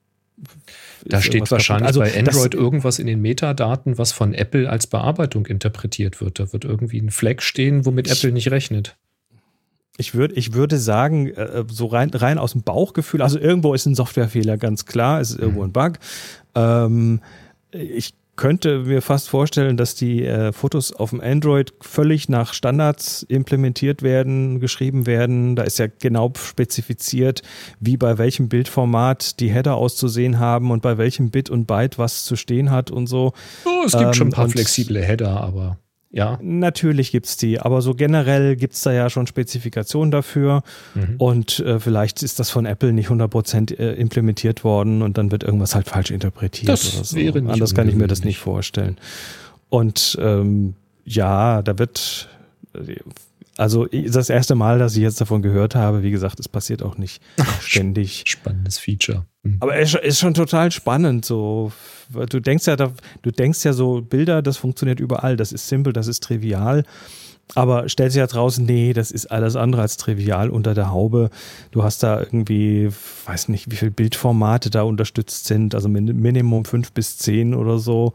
Da ist steht irgendwas wahrscheinlich kaputt. bei Android das, irgendwas in den Metadaten, was von Apple als Bearbeitung interpretiert wird. Da wird irgendwie ein Flag stehen, womit Ich- Apple nicht rechnet. Ich, würd, ich würde sagen, äh, so rein, rein aus dem Bauchgefühl, also irgendwo ist ein Softwarefehler, ganz klar, es ist irgendwo ein Bug. Ähm, ich könnte mir fast vorstellen, dass die äh, Fotos auf dem Android völlig nach Standards implementiert werden, geschrieben werden. Da ist ja genau spezifiziert, wie bei welchem Bildformat die Header auszusehen haben und bei welchem Bit und Byte was zu stehen hat und so. Oh, es gibt Ähm, schon ein paar und- flexible Header, aber ja. Natürlich gibt's die, aber so generell gibt's da ja schon Spezifikationen dafür Mhm. und äh, vielleicht ist das von Apple nicht hundert Prozent äh, implementiert worden und dann wird irgendwas halt falsch interpretiert Das oder so. wäre nicht Anders kann ich mir das ungewöhnlich. nicht vorstellen. Und ähm, ja, da wird, äh, also das erste Mal, dass ich jetzt davon gehört habe, wie gesagt, es passiert auch nicht ständig. Spannendes Feature. Mhm. Aber es ist schon total spannend, so. Weil Du denkst ja, da, du denkst ja so, Bilder, das funktioniert überall, das ist simpel, das ist trivial. Aber stellst dir ja draußen, nee, das ist alles andere als trivial unter der Haube. Du hast da irgendwie, weiß nicht, wie viele Bildformate da unterstützt sind, also min- Minimum fünf bis zehn oder so.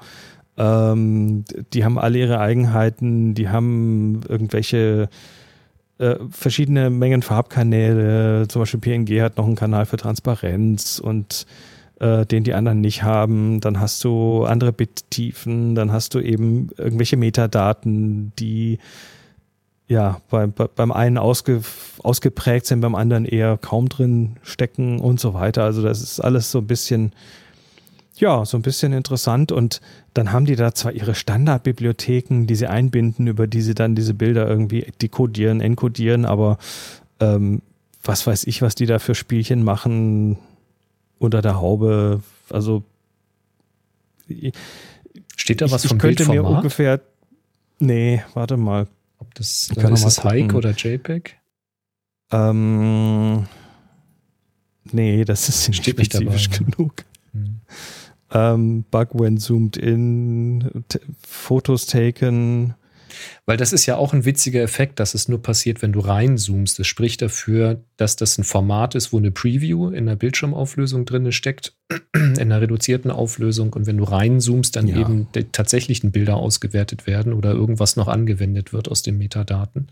Ähm, die haben alle ihre Eigenheiten, die haben irgendwelche äh, verschiedene Mengen Farbkanäle, zum Beispiel P N G hat noch einen Kanal für Transparenz und äh, den die anderen nicht haben. Dann hast du andere Bittiefen, dann hast du eben irgendwelche Metadaten, die ja bei, bei, beim einen ausge, ausgeprägt sind, beim anderen eher kaum drin stecken und so weiter. Also das ist alles so ein bisschen, ja, so ein bisschen interessant und dann haben die da zwar ihre Standardbibliotheken, die sie einbinden, über die sie dann diese Bilder irgendwie dekodieren, enkodieren, aber ähm, was weiß ich, was die da für Spielchen machen unter der Haube, also Steht da ich, was ich vom könnte mir Bildformat? ungefähr, nee, warte mal, Ob das, Ich kann ist noch das mal Hike gucken. oder JPEG? ähm, nee, das ist nicht Steht nicht spezifisch dabei, ne? genug. Mhm. Ähm, Bug when zoomed in, t- Fotos taken. Weil das ist ja auch ein witziger Effekt, dass es nur passiert, wenn du reinzoomst. Das spricht dafür, dass das ein Format ist, wo eine Preview in der Bildschirmauflösung drin steckt, in einer reduzierten Auflösung. Und wenn du reinzoomst, dann Ja. eben die tatsächlichen Bilder ausgewertet werden oder irgendwas noch angewendet wird aus den Metadaten.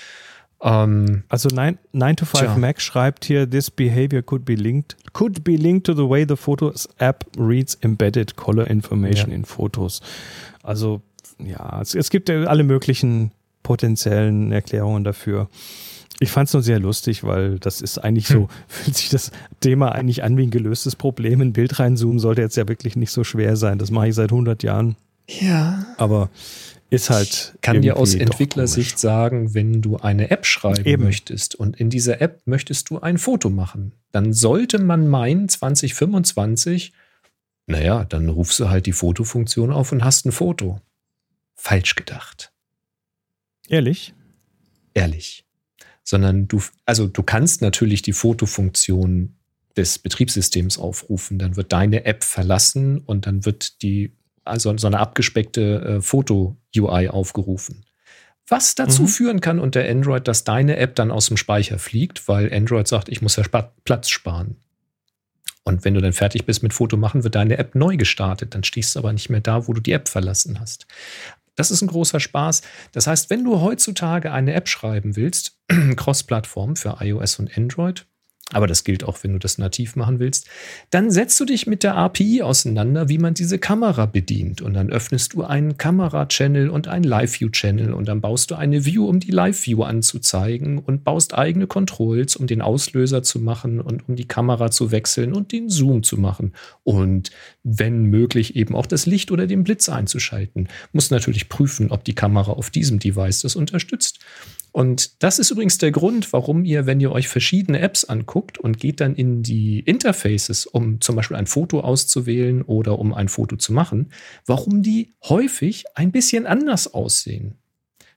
Ähm, Also nine to five Tja. Mac schreibt hier, this behavior could be linked could be linked to the way the Photos app reads embedded color information Ja. in Fotos. Also ja, es, es gibt ja alle möglichen potenziellen Erklärungen dafür. Ich fand es nur sehr lustig, weil das ist eigentlich so, fühlt sich das Thema eigentlich an wie ein gelöstes Problem. Ein Bild reinzoomen sollte jetzt ja wirklich nicht so schwer sein. Das mache ich seit hundert Jahren. ja. Aber ist halt. Kann dir aus irgendwie doch Entwicklersicht komisch. sagen, wenn du eine App schreiben Eben. möchtest und in dieser App möchtest du ein Foto machen, dann sollte man meinen, zwanzig fünfundzwanzig, naja, dann rufst du halt die Fotofunktion auf und hast ein Foto. Falsch gedacht. Ehrlich? Ehrlich. Sondern du, also du kannst natürlich die Fotofunktion des Betriebssystems aufrufen, dann wird deine App verlassen und dann wird die, also so eine abgespeckte äh, Foto-U I aufgerufen. Was dazu Mhm. führen kann unter Android, dass deine App dann aus dem Speicher fliegt, weil Android sagt, ich muss ja Spa- Platz sparen. Und wenn du dann fertig bist mit Foto machen, wird deine App neu gestartet. Dann stehst du aber nicht mehr da, wo du die App verlassen hast. Das ist ein großer Spaß. Das heißt, wenn du heutzutage eine App schreiben willst, Cross-Plattform für iOS und Android, aber das gilt auch, wenn du das nativ machen willst, dann setzt du dich mit der A P I auseinander, wie man diese Kamera bedient. Und dann öffnest du einen Kamera-Channel und einen Live-View-Channel und dann baust du eine View, um die Live-View anzuzeigen und baust eigene Controls, um den Auslöser zu machen und um die Kamera zu wechseln und den Zoom zu machen. Und wenn möglich eben auch das Licht oder den Blitz einzuschalten. Musst natürlich prüfen, ob die Kamera auf diesem Device das unterstützt. Und das ist übrigens der Grund, warum ihr, wenn ihr euch verschiedene Apps anguckt und geht dann in die Interfaces, um zum Beispiel ein Foto auszuwählen oder um ein Foto zu machen, warum die häufig ein bisschen anders aussehen.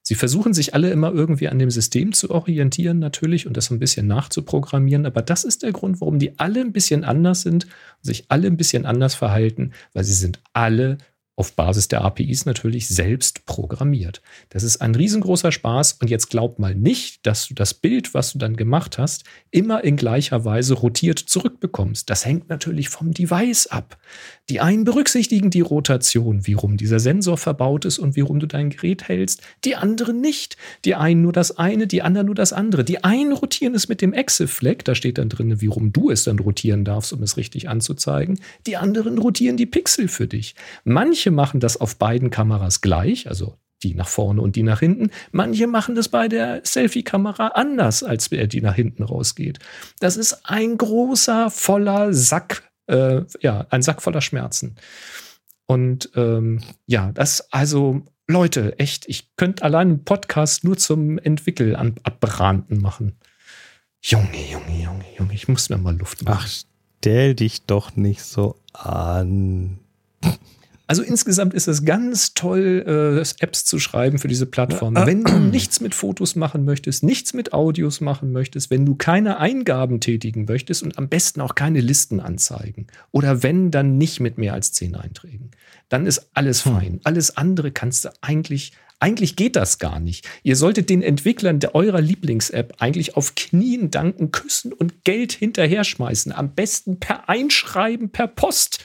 Sie versuchen sich alle immer irgendwie an dem System zu orientieren natürlich und das ein bisschen nachzuprogrammieren. Aber das ist der Grund, warum die alle ein bisschen anders sind und sich alle ein bisschen anders verhalten, weil sie sind alle auf Basis der A P Is natürlich selbst programmiert. Das ist ein riesengroßer Spaß und jetzt glaub mal nicht, dass du das Bild, was du dann gemacht hast, immer in gleicher Weise rotiert zurückbekommst. Das hängt natürlich vom Device ab. Die einen berücksichtigen die Rotation, wie rum dieser Sensor verbaut ist und wie rum du dein Gerät hältst. Die anderen nicht. Die einen nur das eine, die anderen nur das andere. Die einen rotieren es mit dem EXIF-Flag, da steht dann drin, wie rum du es dann rotieren darfst, um es richtig anzuzeigen. Die anderen rotieren die Pixel für dich. Manche machen das auf beiden Kameras gleich, also die nach vorne und die nach hinten. Manche machen das bei der Selfie-Kamera anders, als die nach hinten rausgeht. Das ist ein großer, voller Sack, äh, ja, ein Sack voller Schmerzen. Und ähm, ja, das, also Leute, echt, ich könnte allein einen Podcast nur zum Entwickelabbranten machen. Junge, Junge, Junge, Junge, ich muss mir mal Luft machen. Ach, stell dich doch nicht so an. Also insgesamt ist es ganz toll, äh, Apps zu schreiben für diese Plattform. Wenn du nichts mit Fotos machen möchtest, nichts mit Audios machen möchtest, wenn du keine Eingaben tätigen möchtest und am besten auch keine Listen anzeigen oder wenn, dann nicht mit mehr als zehn Einträgen, dann ist alles fein. Alles andere kannst du eigentlich, eigentlich geht das gar nicht. Ihr solltet den Entwicklern der eurer Lieblings-App eigentlich auf Knien danken, küssen und Geld hinterher schmeißen. Am besten per Einschreiben, per Post.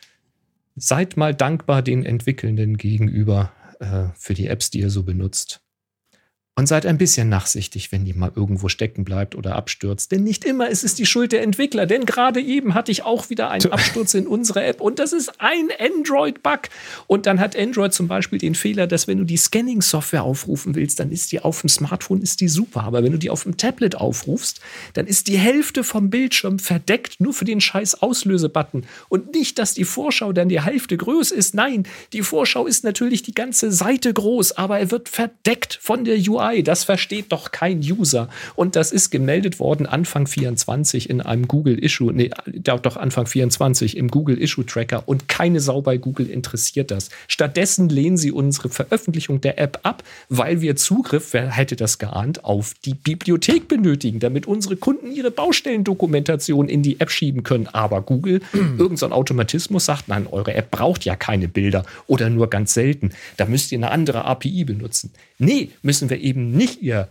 Seid mal dankbar den Entwickelnden gegenüber äh, für die Apps, die ihr so benutzt. Und seid ein bisschen nachsichtig, wenn die mal irgendwo stecken bleibt oder abstürzt. Denn nicht immer ist es die Schuld der Entwickler. Denn gerade eben hatte ich auch wieder einen Absturz in unserer App. Und das ist ein Android-Bug. Und dann hat Android zum Beispiel den Fehler, dass wenn du die Scanning-Software aufrufen willst, dann ist die auf dem Smartphone ist die super. Aber wenn du die auf dem Tablet aufrufst, dann ist die Hälfte vom Bildschirm verdeckt, nur für den scheiß Auslöse-Button. Und nicht, dass die Vorschau dann die Hälfte größer ist. Nein, die Vorschau ist natürlich die ganze Seite groß, aber er wird verdeckt von der U I. Das versteht doch kein User. Und das ist gemeldet worden Anfang vierundzwanzig in einem Google-Issue, nee, doch Anfang vierundzwanzig im Google-Issue-Tracker und keine Sau bei Google interessiert das. Stattdessen lehnen sie unsere Veröffentlichung der App ab, weil wir Zugriff, wer hätte das geahnt, auf die Bibliothek benötigen, damit unsere Kunden ihre Baustellendokumentation in die App schieben können. Aber Google, irgend so ein Automatismus sagt, nein, eure App braucht ja keine Bilder oder nur ganz selten. Da müsst ihr eine andere A P I benutzen. Nee, müssen wir eben nicht, ihr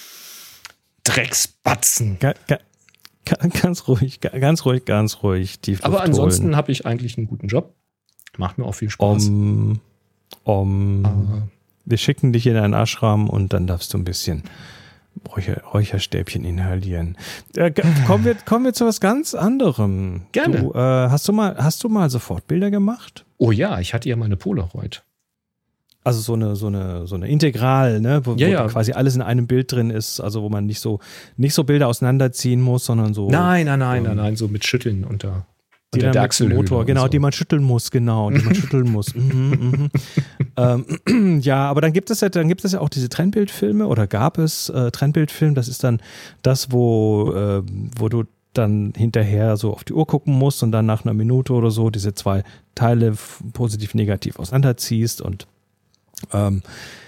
Drecksbatzen. Ga, ga, ganz ruhig, ganz ruhig, ganz ruhig. Tief Aber ansonsten habe ich eigentlich einen guten Job. Macht mir auch viel Spaß. Um, um, uh. Wir schicken dich in einen Ashram und dann darfst du ein bisschen Räucher, Räucherstäbchen inhalieren. Äh, kommen, wir, kommen wir zu was ganz anderem. Gerne. Du, äh, hast, du mal, hast du mal Sofortbilder gemacht? Oh ja, ich hatte ja meine Polaroid. Also so eine, so eine, so eine Integral, ne, wo, ja, wo ja. quasi alles in einem Bild drin ist, also wo man nicht so, nicht so Bilder auseinanderziehen muss, sondern so. Nein, nein, nein, ähm, nein, nein, so mit Schütteln unter, die unter der Achselmotor. Genau, so. die man schütteln muss, genau, die man schütteln muss. Mhm, mhm. ähm, ja, aber dann gibt es ja, dann gibt es ja auch diese Trennbildfilme oder gab es äh, Trennbildfilm, das ist dann das, wo, äh, wo du dann hinterher so auf die Uhr gucken musst und dann nach einer Minute oder so diese zwei Teile positiv, negativ auseinanderziehst und Ähm,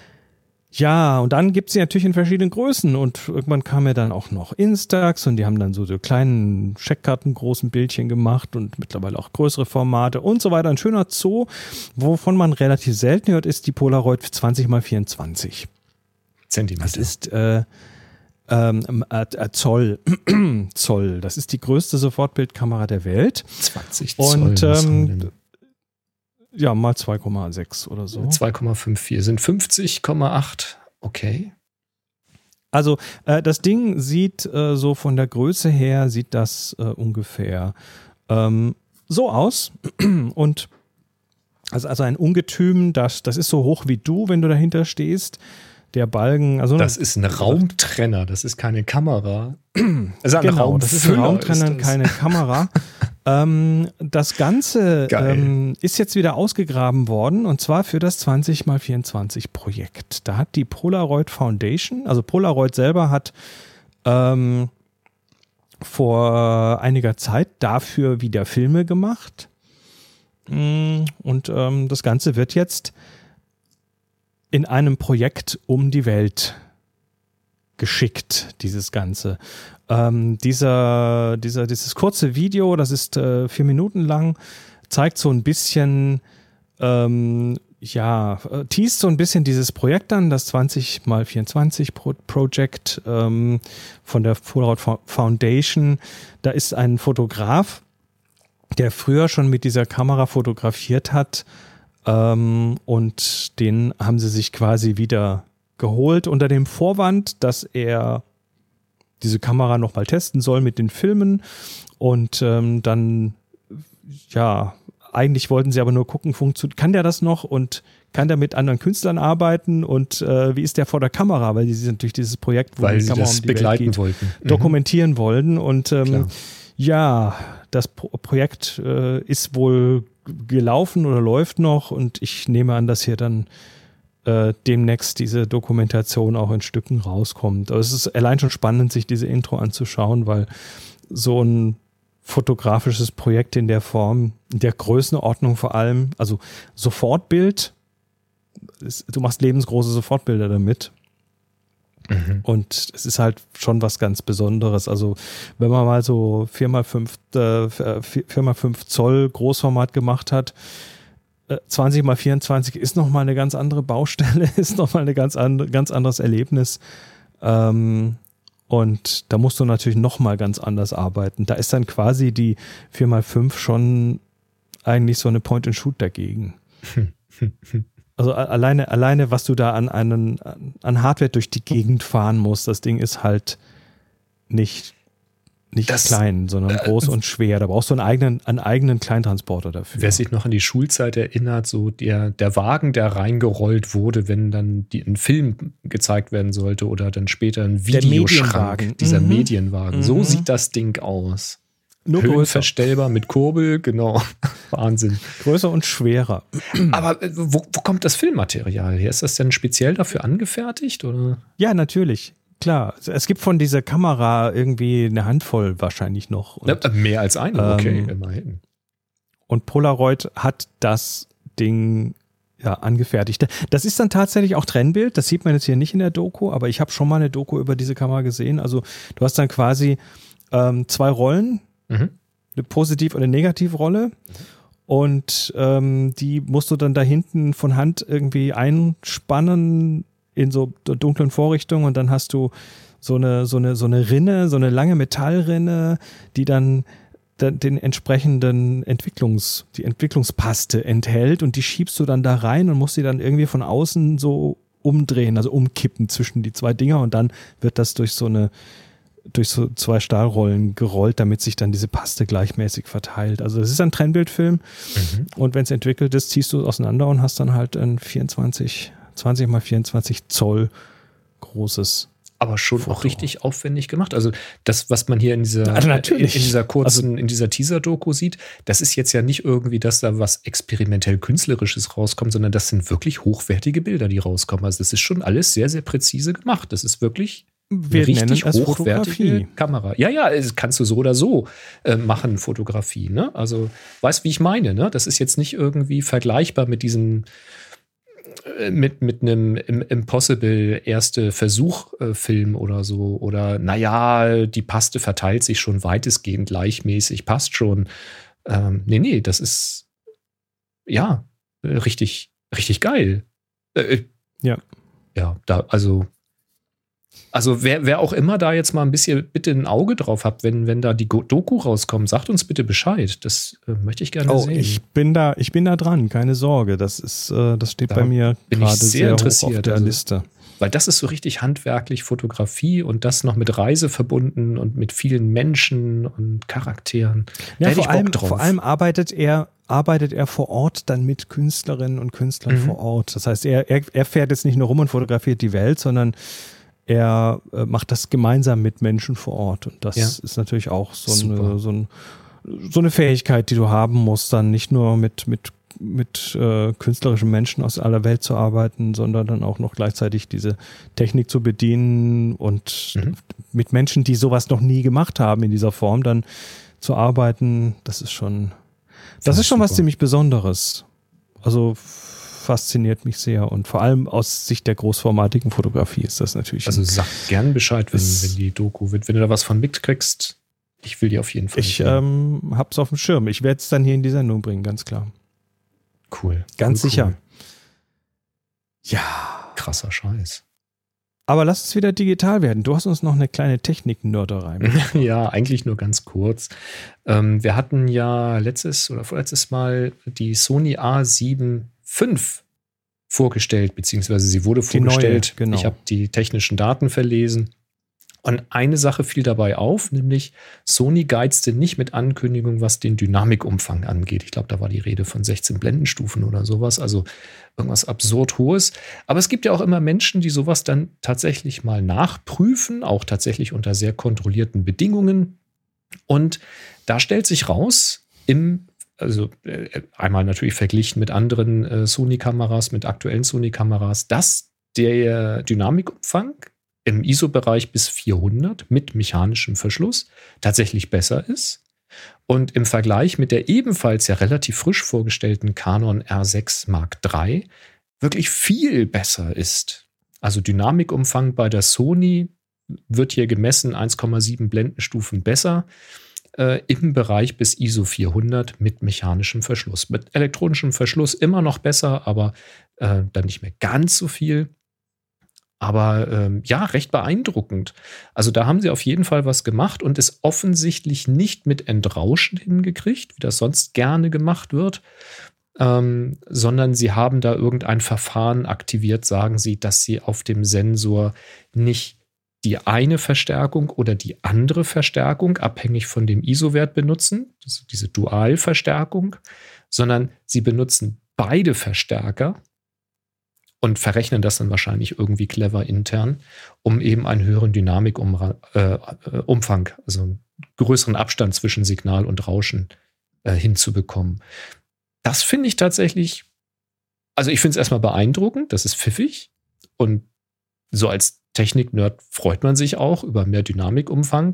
ja, und dann gibt es sie natürlich in verschiedenen Größen und irgendwann kam ja dann auch noch Instax und die haben dann so, so kleinen Scheckkarten, großen Bildchen gemacht und mittlerweile auch größere Formate und so weiter. Ein schöner Zoo, wovon man relativ selten hört, ist die Polaroid zwanzig mal vierundzwanzig Zentimeter. Das ist äh, ähm, äh, äh, Zoll. Zoll. Das ist die größte Sofortbildkamera der Welt. zwanzig Zoll. Und ähm, ja, mal zwei Komma sechs oder so. zwei Komma fünfundfünfzig sind fünfzig Komma acht. Okay. Also äh, das Ding sieht äh, so von der Größe her, sieht das äh, ungefähr ähm, so aus. Und also, also ein Ungetüm, das, das ist so hoch wie du, wenn du dahinter stehst. Der Balken, also das ist ein Raumtrenner, das ist keine Kamera. Also ein genau, das ist ein Raumtrenner, keine Kamera. ähm, das Ganze ähm, ist jetzt wieder ausgegraben worden und zwar für das zwanzig mal vierundzwanzig Projekt. Da hat die Polaroid Foundation, also Polaroid selber hat ähm, vor einiger Zeit dafür wieder Filme gemacht. Und ähm, das Ganze wird jetzt in einem Projekt um die Welt geschickt, dieses Ganze. Ähm, dieser, dieser, dieses kurze Video, das ist äh, vier Minuten lang, zeigt so ein bisschen, ähm, ja, äh, teast so ein bisschen dieses Projekt an, das zwanzig mal vierundzwanzig Pro- Project ähm, von der Polaroid Foundation. Da ist ein Fotograf, der früher schon mit dieser Kamera fotografiert hat, ähm, und den haben sie sich quasi wieder geholt unter dem Vorwand, dass er diese Kamera nochmal testen soll mit den Filmen, und ähm, dann, ja, eigentlich wollten sie aber nur gucken, funktio- kann der das noch und kann der mit anderen Künstlern arbeiten und äh, wie ist der vor der Kamera, weil sie natürlich dieses Projekt, wo Weil die sie Kamera das um die begleiten Welt geht, wollten. Mhm. dokumentieren wollten, und ähm, Klar. ja, das Pro- Projekt äh, ist wohl gelaufen oder läuft noch, und ich nehme an, dass hier dann äh, demnächst diese Dokumentation auch in Stücken rauskommt. Aber es ist allein schon spannend, sich diese Intro anzuschauen, weil so ein fotografisches Projekt in der Form, in der Größenordnung vor allem, also Sofortbild, ist, du machst lebensgroße Sofortbilder damit. Mhm. Und es ist halt schon was ganz Besonderes. Also wenn man mal so vier mal fünf Zoll Großformat gemacht hat, äh, zwanzig mal vierundzwanzig ist nochmal eine ganz andere Baustelle, ist nochmal ein ganz, andre, ganz anderes Erlebnis. Ähm, und da musst du natürlich nochmal ganz anders arbeiten. Da ist dann quasi die vier mal fünf schon eigentlich so eine Point-and-Shoot dagegen. Also alleine, alleine, was du da an, einen, an Hardware durch die Gegend fahren musst, das Ding ist halt nicht, nicht das, klein, sondern äh, groß und schwer. Da brauchst du einen eigenen, einen eigenen Kleintransporter dafür. Wer sich noch an die Schulzeit erinnert, so der, der Wagen, der reingerollt wurde, wenn dann die, ein Film gezeigt werden sollte oder dann später ein Videoschrank, dieser mhm. Medienwagen. Mhm. So sieht das Ding aus. Nur höhenverstellbar mit Kurbel, genau. Wahnsinn. Größer und schwerer. Aber wo, wo kommt das Filmmaterial her? Ist das denn speziell dafür angefertigt? Oder? Ja, natürlich. Klar. Es gibt von dieser Kamera irgendwie eine Handvoll wahrscheinlich noch. Und, ja, mehr als eine, okay, ähm, immerhin. Und Polaroid hat das Ding ja angefertigt. Das ist dann tatsächlich auch Trennbild. Das sieht man jetzt hier nicht in der Doku, aber ich habe schon mal eine Doku über diese Kamera gesehen. Also du hast dann quasi ähm, zwei Rollen, mhm. eine Positiv- und eine Negativrolle. Mhm. Und ähm, die musst du dann da hinten von Hand irgendwie einspannen in so dunklen Vorrichtungen, und dann hast du so eine, so eine, so eine Rinne, so eine lange Metallrinne, die dann den entsprechenden Entwicklungs, die Entwicklungspaste enthält, und die schiebst du dann da rein und musst sie dann irgendwie von außen so umdrehen, also umkippen zwischen die zwei Dinger, und dann wird das durch so eine durch so zwei Stahlrollen gerollt, damit sich dann diese Paste gleichmäßig verteilt. Also das ist ein Trennbildfilm, mhm. und wenn es entwickelt ist, ziehst du es auseinander und hast dann halt ein vierundzwanzig, zwanzig mal vierundzwanzig Zoll großes. Aber schon Foto. Auch richtig aufwendig gemacht. Also das, was man hier in dieser, also natürlich. in dieser kurzen, also, in dieser Teaser-Doku sieht, das ist jetzt ja nicht irgendwie, dass da was experimentell Künstlerisches rauskommt, sondern das sind wirklich hochwertige Bilder, die rauskommen. Also das ist schon alles sehr, sehr präzise gemacht. Das ist wirklich wir eine richtig nennen es hochwertige Fotografie. Kamera. Ja, ja, das kannst du so oder so äh, machen, Fotografie. Ne? Also weißt, wie ich meine? Ne? Das ist jetzt nicht irgendwie vergleichbar mit diesen mit, mit einem Impossible erste Versuch-Film oder so. Oder naja, die Paste verteilt sich schon weitestgehend gleichmäßig, passt schon. Ähm, nee, nee, das ist ja richtig, richtig geil. Äh, ja. Ja, da, also Also wer, wer auch immer da jetzt mal ein bisschen bitte ein Auge drauf hat, wenn, wenn da die Doku rauskommt, sagt uns bitte Bescheid. Das äh, möchte ich gerne oh, sehen. Ich bin da, ich bin da dran, keine Sorge. Das ist, äh, das steht da bei mir gerade sehr, sehr interessiert hoch auf der also, Liste. Weil das ist so richtig handwerklich Fotografie und das noch mit Reise verbunden und mit vielen Menschen und Charakteren. Ja, vor allem, vor allem arbeitet er arbeitet er vor Ort dann mit Künstlerinnen und Künstlern mhm. vor Ort. Das heißt, er, er, er fährt jetzt nicht nur rum und fotografiert die Welt, sondern er äh, macht das gemeinsam mit Menschen vor Ort. Und das ja. ist natürlich auch so eine, so, ein, so eine Fähigkeit, die du haben musst, dann nicht nur mit, mit, mit äh, künstlerischen Menschen aus aller Welt zu arbeiten, sondern dann auch noch gleichzeitig diese Technik zu bedienen und mhm. mit Menschen, die sowas noch nie gemacht haben in dieser Form, dann zu arbeiten. Das ist schon, das ist schon was ziemlich Besonderes. Also fasziniert mich sehr und vor allem aus Sicht der großformatigen Fotografie ist das natürlich. Also sag gern Bescheid, wenn, wenn die Doku, wenn, wenn du da was von mitkriegst. Ich will die auf jeden Fall. Ich ähm, hab's auf dem Schirm. Ich werde es dann hier in die Sendung bringen, ganz klar. Cool. Ganz cool, sicher. Cool. Ja. Krasser Scheiß. Aber lass es wieder digital werden. Du hast uns noch eine kleine Technik-Nörderei. Ja, eigentlich nur ganz kurz. Ähm, wir hatten ja letztes oder vorletztes Mal die Sony A sieben fünf vorgestellt, beziehungsweise sie wurde vorgestellt. Die neue, genau. Ich habe die technischen Daten verlesen. Und eine Sache fiel dabei auf, nämlich Sony geizte nicht mit Ankündigung, was den Dynamikumfang angeht. Ich glaube, da war die Rede von sechzehn Blendenstufen oder sowas, also irgendwas absurd Hohes. Aber es gibt ja auch immer Menschen, die sowas dann tatsächlich mal nachprüfen, auch tatsächlich unter sehr kontrollierten Bedingungen. Und da stellt sich raus, im, also äh, einmal natürlich verglichen mit anderen äh, Sony-Kameras, mit aktuellen Sony-Kameras, dass der Dynamikumfang im I S O-Bereich bis vierhundert mit mechanischem Verschluss tatsächlich besser ist und im Vergleich mit der ebenfalls ja relativ frisch vorgestellten Canon R sechs Mark drei wirklich viel besser ist. Also Dynamikumfang bei der Sony wird hier gemessen eins Komma sieben Blendenstufen besser äh, im Bereich bis I S O vierhundert mit mechanischem Verschluss. Mit elektronischem Verschluss immer noch besser, aber äh, dann nicht mehr ganz so viel. Aber ähm, ja, recht beeindruckend. Also da haben sie auf jeden Fall was gemacht und es offensichtlich nicht mit Entrauschen hingekriegt, wie das sonst gerne gemacht wird, ähm, sondern sie haben da irgendein Verfahren aktiviert, sagen sie, dass sie auf dem Sensor nicht die eine Verstärkung oder die andere Verstärkung abhängig von dem I S O-Wert benutzen, also diese Dualverstärkung, sondern sie benutzen beide Verstärker und verrechnen das dann wahrscheinlich irgendwie clever intern, um eben einen höheren Dynamikumfang, äh, Umfang, also einen größeren Abstand zwischen Signal und Rauschen äh, hinzubekommen. Das finde ich tatsächlich, also ich finde es erstmal beeindruckend, das ist pfiffig und so als Technik-Nerd freut man sich auch über mehr Dynamikumfang.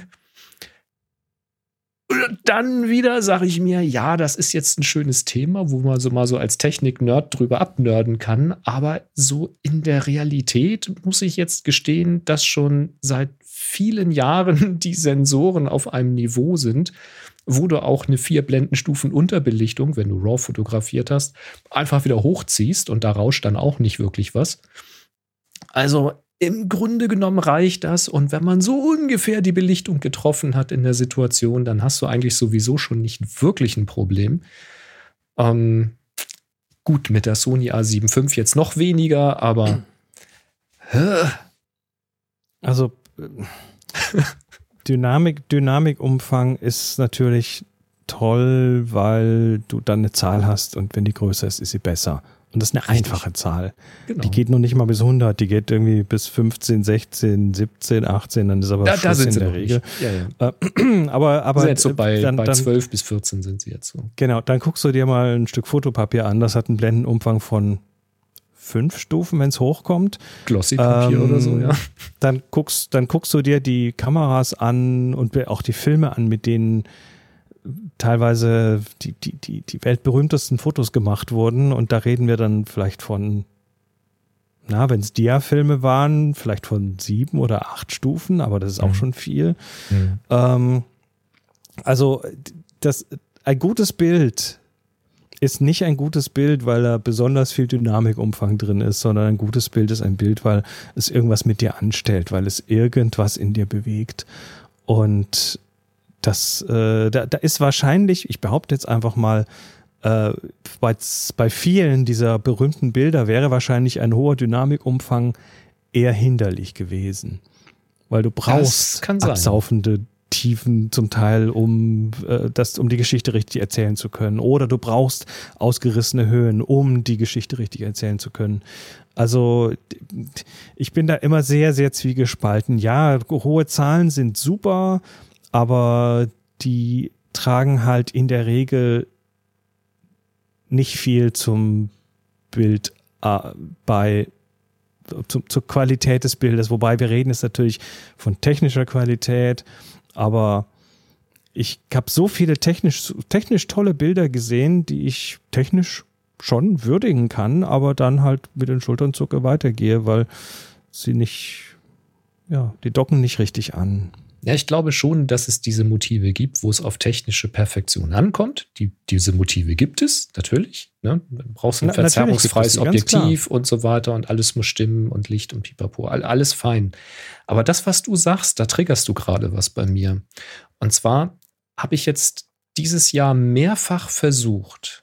Und dann wieder sage ich mir, ja, das ist jetzt ein schönes Thema, wo man so mal so als Technik-Nerd drüber abnörden kann. Aber so in der Realität muss ich jetzt gestehen, dass schon seit vielen Jahren die Sensoren auf einem Niveau sind, wo du auch eine vier Blendenstufen Unterbelichtung, wenn du RAW fotografiert hast, einfach wieder hochziehst und da rauscht dann auch nicht wirklich was. Also im Grunde genommen reicht das und wenn man so ungefähr die Belichtung getroffen hat in der Situation, dann hast du eigentlich sowieso schon nicht wirklich ein Problem. Ähm, gut, mit der Sony A sieben fünf jetzt noch weniger, aber äh. also Dynamik, Dynamikumfang ist natürlich toll, weil du dann eine Zahl hast und wenn die größer ist, ist sie besser. Und das ist eine Richtig. einfache Zahl. Genau. Die geht noch nicht mal bis hundert, die geht irgendwie bis fünfzehn, sechzehn, siebzehn, achtzehn, dann ist aber da, Schluss da sind in sie der noch Regel. nicht. Ja, ja. Äh, aber aber Also jetzt so bei, dann, bei dann, zwölf bis vierzehn sind sie jetzt so. Genau, dann guckst du dir mal ein Stück Fotopapier an, das hat einen Blendenumfang von fünf Stufen, wenn es hochkommt. Glossy-Papier ähm, oder so, ja. Dann guckst, dann guckst du dir die Kameras an und auch die Filme an, mit denen teilweise die, die, die, die weltberühmtesten Fotos gemacht wurden. Und da reden wir dann vielleicht von, na, wenn es Dia-Filme waren, vielleicht von sieben oder acht Stufen, aber das ist auch mhm. schon viel. Mhm. Ähm, also das, ein gutes Bild ist nicht ein gutes Bild, weil da besonders viel Dynamikumfang drin ist, sondern ein gutes Bild ist ein Bild, weil es irgendwas mit dir anstellt, weil es irgendwas in dir bewegt. Und das, äh, da, da ist wahrscheinlich, ich behaupte jetzt einfach mal, äh, bei, bei vielen dieser berühmten Bilder wäre wahrscheinlich ein hoher Dynamikumfang eher hinderlich gewesen. Weil du brauchst absaufende Tiefen zum Teil, um äh, das, um die Geschichte richtig erzählen zu können. Oder du brauchst ausgerissene Höhen, um die Geschichte richtig erzählen zu können. Also ich bin da immer sehr, sehr zwiegespalten. Ja, hohe Zahlen sind super, aber die tragen halt in der Regel nicht viel zum Bild äh, bei, zu, zur Qualität des Bildes. Wobei wir reden jetzt natürlich von technischer Qualität, aber ich habe so viele technisch, technisch tolle Bilder gesehen, die ich technisch schon würdigen kann, aber dann halt mit den Schultern zucke weitergehe, weil sie nicht, ja, die docken nicht richtig an. Ja, ich glaube schon, dass es diese Motive gibt, wo es auf technische Perfektion ankommt. Die, diese Motive gibt es, natürlich. Ne? Du brauchst ein Na, verzerrungsfreies natürlich gibt es die, Objektiv und so weiter und alles muss stimmen und Licht und Pipapo, alles fein. Aber das, was du sagst, da triggerst du gerade was bei mir. Und zwar habe ich jetzt dieses Jahr mehrfach versucht,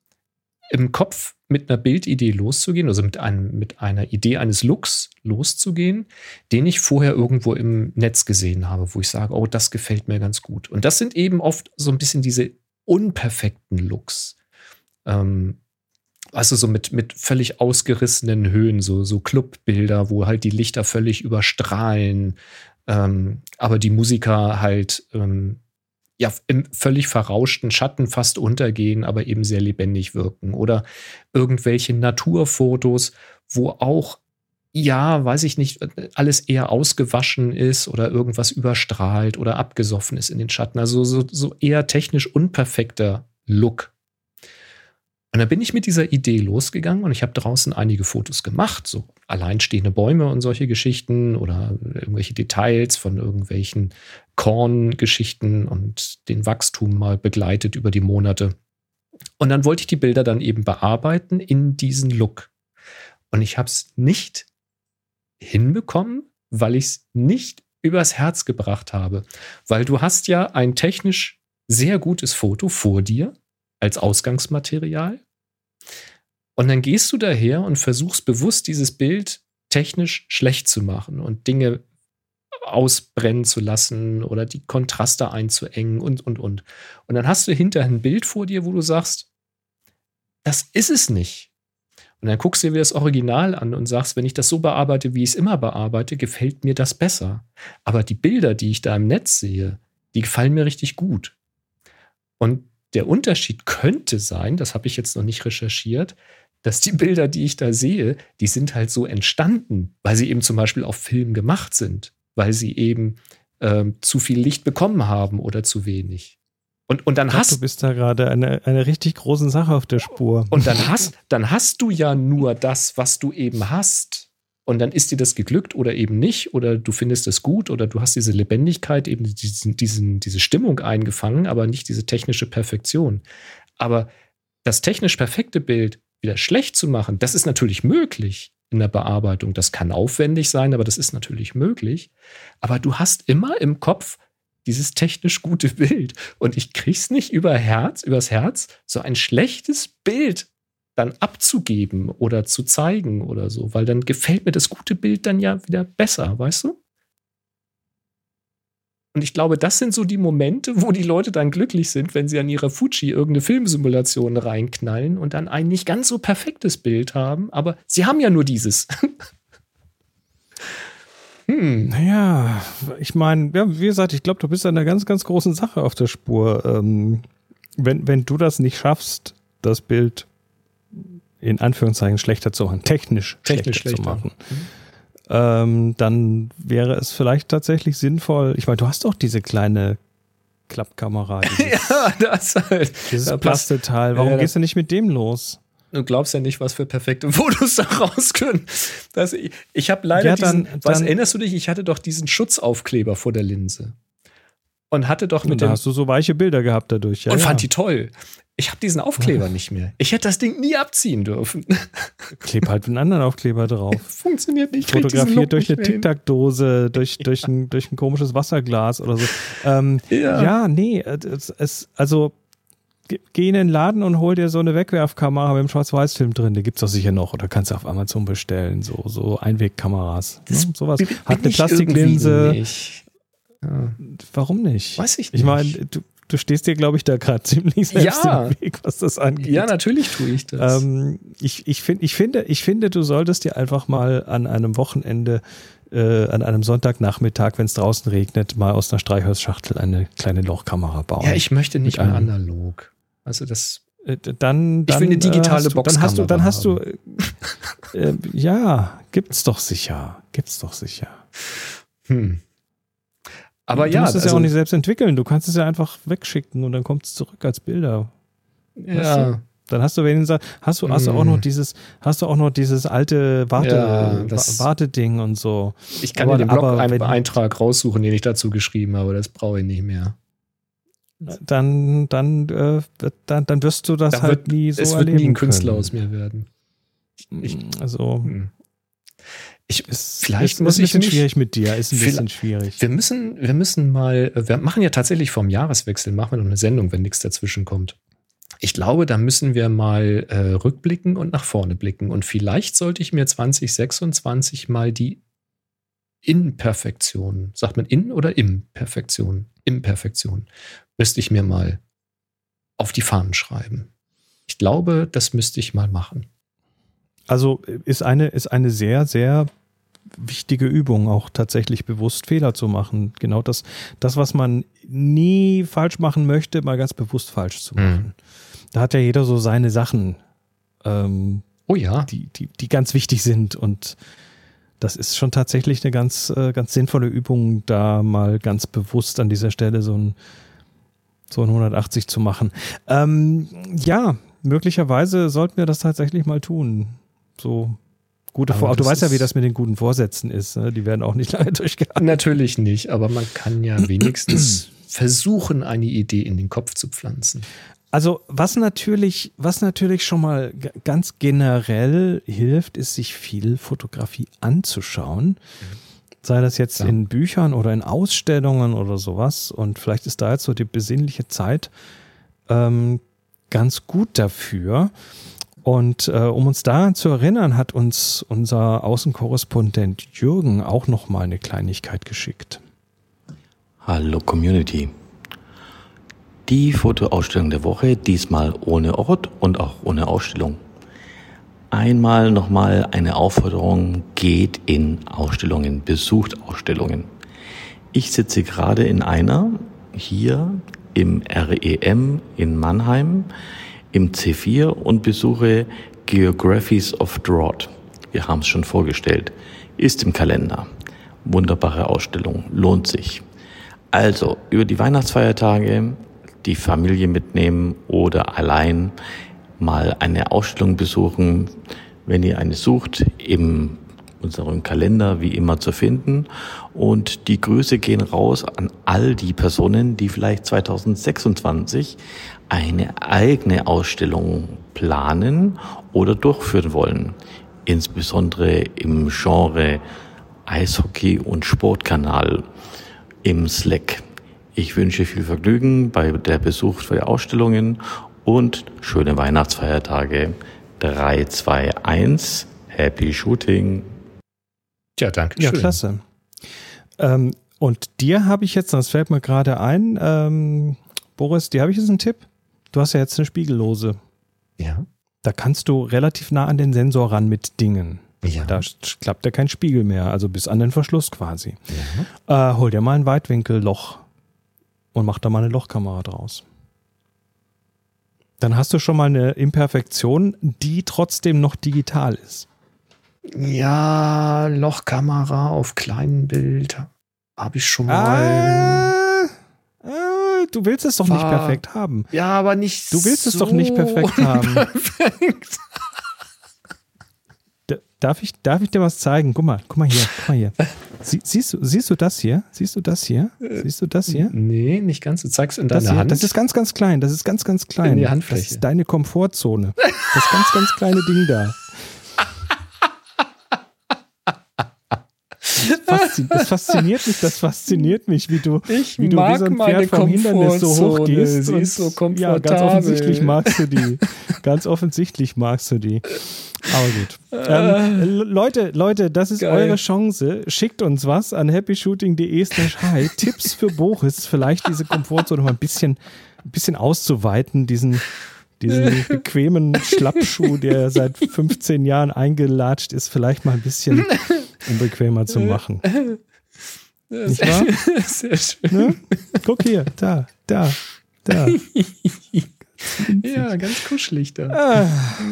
im Kopf mit einer Bildidee loszugehen, also mit, einem, mit einer Idee eines Looks loszugehen, den ich vorher irgendwo im Netz gesehen habe, wo ich sage, oh, das gefällt mir ganz gut. Und das sind eben oft so ein bisschen diese unperfekten Looks. Ähm, also so mit, mit völlig ausgerissenen Höhen, so, so Clubbilder, wo halt die Lichter völlig überstrahlen, ähm, aber die Musiker halt ähm, ja, im völlig verrauschten Schatten fast untergehen, aber eben sehr lebendig wirken. Oder irgendwelche Naturfotos, wo auch, ja, weiß ich nicht, alles eher ausgewaschen ist oder irgendwas überstrahlt oder abgesoffen ist in den Schatten. Also so, so eher technisch unperfekter Look. Und dann bin ich mit dieser Idee losgegangen und ich habe draußen einige Fotos gemacht, so alleinstehende Bäume und solche Geschichten oder irgendwelche Details von irgendwelchen Korngeschichten und den Wachstum mal begleitet über die Monate. Und dann wollte ich die Bilder dann eben bearbeiten in diesen Look. Und ich habe es nicht hinbekommen, weil ich es nicht übers Herz gebracht habe. Weil du hast ja ein technisch sehr gutes Foto vor dir als Ausgangsmaterial. Und dann gehst du daher und versuchst bewusst, dieses Bild technisch schlecht zu machen und Dinge ausbrennen zu lassen oder die Kontraste einzuengen und, und, und. Und dann hast du hinterher ein Bild vor dir, wo du sagst, das ist es nicht. Und dann guckst du dir das Original an und sagst, wenn ich das so bearbeite, wie ich es immer bearbeite, gefällt mir das besser. Aber die Bilder, die ich da im Netz sehe, die gefallen mir richtig gut. Und der Unterschied könnte sein, das habe ich jetzt noch nicht recherchiert, dass die Bilder, die ich da sehe, die sind halt so entstanden, weil sie eben zum Beispiel auf Film gemacht sind, weil sie eben ähm, zu viel Licht bekommen haben oder zu wenig. Und, und dann ich glaub, hast du bist da gerade eine, eine richtig große Sache auf der Spur. Und dann hast, dann hast du ja nur das, was du eben hast. Und dann ist dir das geglückt oder eben nicht. Oder du findest es gut oder du hast diese Lebendigkeit, eben diesen, diesen, diese Stimmung eingefangen, aber nicht diese technische Perfektion. Aber das technisch perfekte Bild wieder schlecht zu machen, das ist natürlich möglich in der Bearbeitung. Das kann aufwendig sein, aber das ist natürlich möglich. Aber du hast immer im Kopf dieses technisch gute Bild. Und ich krieg's nicht über Herz, übers Herz, so ein schlechtes Bild dann abzugeben oder zu zeigen oder so, weil dann gefällt mir das gute Bild dann ja wieder besser, weißt du? Und ich glaube, das sind so die Momente, wo die Leute dann glücklich sind, wenn sie an ihrer Fuji irgendeine Filmsimulation reinknallen und dann ein nicht ganz so perfektes Bild haben, aber sie haben ja nur dieses. hm. Naja, ich meine, ja, wie gesagt, ich glaube, du bist an einer ganz, ganz großen Sache auf der Spur. Ähm, wenn, wenn du das nicht schaffst, das Bild in Anführungszeichen schlechter zu machen, technisch, technisch schlechter, schlechter zu machen, mhm. ähm, dann wäre es vielleicht tatsächlich sinnvoll, ich meine, du hast doch diese kleine Klappkamera. Dieses, ja, das halt. Dieses da Plasteteil. Warum ja, gehst du nicht mit dem los? Du glaubst ja nicht, was für perfekte Fotos da raus können. Das, ich ich habe leider ja, diesen, dann, was dann, erinnerst du dich? Ich hatte doch diesen Schutzaufkleber vor der Linse. Und hatte doch mit da dem... hast du so weiche Bilder gehabt dadurch. Ja, und ja. fand die toll. Ich habe diesen Aufkleber nicht mehr. Ich hätte das Ding nie abziehen dürfen. Kleb halt einen anderen Aufkleber drauf. Funktioniert nicht. Fotografiert durch eine Tic-Tac-Dose, durch, ja. durch, ein, durch ein komisches Wasserglas oder so. Ähm, ja. ja, nee, es, es, also geh in den Laden und hol dir so eine Wegwerfkamera mit einem Schwarz-Weiß-Film drin. Die gibt's doch sicher noch. Oder kannst du auf Amazon bestellen. So, so Einwegkameras. Ne? Sowas. Bin, Hat bin eine Plastiklinse. Ja. Warum nicht? Weiß ich nicht. Ich meine, du, du stehst dir, glaube ich, da gerade ziemlich selbst ja. im Weg, was das angeht. Ja, natürlich tue ich das. Ähm, ich, ich, find, ich, finde, ich finde, du solltest dir einfach mal an einem Wochenende, äh, an einem Sonntagnachmittag, wenn es draußen regnet, mal aus einer Streichholzschachtel eine kleine Lochkamera bauen. Ja, ich möchte nicht mehr analog. Also das... Äh, dann, dann, ich will eine digitale du, Boxkamera Dann hast du, dann hast du haben. äh, äh, ja, gibt's doch sicher. Gibt's doch sicher. Hm. Aber du ja, musst es also, ja auch nicht selbst entwickeln. Du kannst es ja einfach wegschicken und dann kommt es zurück als Bilder. Ja. Dann hast du wenigstens, hast du, hast du auch noch dieses, hast du auch noch dieses alte Warte, Ja, das- Warteding und so. Ich kann Aber- dir den aber wenn- Blog-Eintrag raussuchen, den ich dazu geschrieben habe. Das brauche ich nicht mehr. Dann, dann, äh, dann, dann wirst du das Da halt wird, nie so es wird erleben nie ein Künstler können. aus mir werden. Ich, Also, hm. ich, ist, vielleicht ist, muss ist ein ich bisschen mich- schwierig mit dir, ist ein bisschen Vielleicht- schwierig. wir müssen, wir müssen mal, wir machen ja tatsächlich vom Jahreswechsel, machen wir noch eine Sendung, wenn nichts dazwischen kommt. Ich glaube, da müssen wir mal äh, rückblicken und nach vorne blicken. Und vielleicht sollte ich mir zwanzig sechsundzwanzig mal die Imperfektion, sagt man in oder Imperfektion? Imperfektion, müsste ich mir mal auf die Fahnen schreiben. Ich glaube, das müsste ich mal machen. Also ist eine, ist eine sehr, sehr wichtige Übung, auch tatsächlich bewusst Fehler zu machen. Genau das, das, was man nie falsch machen möchte, mal ganz bewusst falsch zu machen. Mhm. Da hat ja jeder so seine Sachen, ähm, Oh ja. die, die, die ganz wichtig sind. Und das ist schon tatsächlich eine ganz, äh, ganz sinnvolle Übung, da mal ganz bewusst an dieser Stelle so ein, so ein hundertachtzig zu machen. Ähm, ja, möglicherweise sollten wir das tatsächlich mal tun. So gute Aber Vor- Du das weißt ja, wie ist- das mit den guten Vorsätzen ist. Ne? Die werden auch nicht lange durchgehalten. Natürlich nicht, aber man kann ja wenigstens versuchen, eine Idee in den Kopf zu pflanzen. Also was natürlich, was natürlich schon mal g- ganz generell hilft, ist, sich viel Fotografie anzuschauen. Sei das jetzt Ja. in Büchern oder in Ausstellungen oder sowas. Und vielleicht ist da jetzt so die besinnliche Zeit ähm, ganz gut dafür. Und äh, um uns daran zu erinnern, hat uns unser Außenkorrespondent Jürgen auch noch mal eine Kleinigkeit geschickt. Hallo Community. Die Fotoausstellung der Woche, diesmal ohne Ort und auch ohne Ausstellung. Einmal nochmal eine Aufforderung, geht in Ausstellungen, besucht Ausstellungen. Ich sitze gerade in einer, hier im R E M in Mannheim, im C vier und besuche Geographies of Drought. Wir haben es schon vorgestellt, ist im Kalender. Wunderbare Ausstellung, lohnt sich. Also, über die Weihnachtsfeiertage die Familie mitnehmen oder allein mal eine Ausstellung besuchen, wenn ihr eine sucht, in unserem Kalender wie immer zu finden. Und die Grüße gehen raus an all die Personen, die vielleicht zwanzig sechsundzwanzig eine eigene Ausstellung planen oder durchführen wollen. Insbesondere im Genre Eishockey und Sportkanal im Slack. Ich wünsche viel Vergnügen bei der Besuch der Ausstellungen und schöne Weihnachtsfeiertage. drei, zwei, eins, Happy Shooting. Tja, danke Ja, schön. klasse. Ähm, und dir habe ich jetzt, das fällt mir gerade ein, ähm, Boris, dir habe ich jetzt einen Tipp. Du hast ja jetzt eine Spiegellose. Ja. Da kannst du relativ nah an den Sensor ran mit Dingen. Ja. Da sch- klappt ja kein Spiegel mehr, also bis an den Verschluss quasi. Ja. Äh, hol dir mal ein Weitwinkelloch und mach da mal eine Lochkamera draus. Dann hast du schon mal eine Imperfektion, die trotzdem noch digital ist. Ja, Lochkamera auf kleinem Bild habe ich schon mal. Ah, ah, du willst es doch nicht War- perfekt haben. Ja, aber nicht Du willst es so doch nicht perfekt haben. perfekt. D- Darf ich, darf ich dir was zeigen? Guck mal, guck mal hier, guck mal hier. Sie, siehst, du, siehst du das hier? Siehst du das hier? Siehst du das hier? Nee, nicht ganz. Du zeigst in Das, deiner hier, Hand. das ist ganz, ganz klein. Das ist ganz, ganz klein. In die Handfläche. Das ist deine Komfortzone. Das ganz, ganz kleine Ding da. Faszi- Das fasziniert mich, das fasziniert mich, wie du, Ich wie, du wie mag so ein meine Pferd vom Hindernis so hoch Komfortzone. gehst. Sie und- ist so Ja, komfortabel. ganz offensichtlich magst du die. Ganz offensichtlich magst du die. Aber gut. Ähm, L- Leute, Leute, das ist Geil. eure Chance. Schickt uns was an happyshooting.de slash hi. Tipps für Boris, vielleicht diese Komfortzone mal ein bisschen, ein bisschen auszuweiten, diesen, diesen bequemen Schlappschuh, der seit fünfzehn Jahren eingelatscht ist, vielleicht mal ein bisschen unbequemer zu machen. Nicht wahr? Sehr schön. Ne? Guck hier, da, da, da. Ja, ganz kuschelig da. Ah,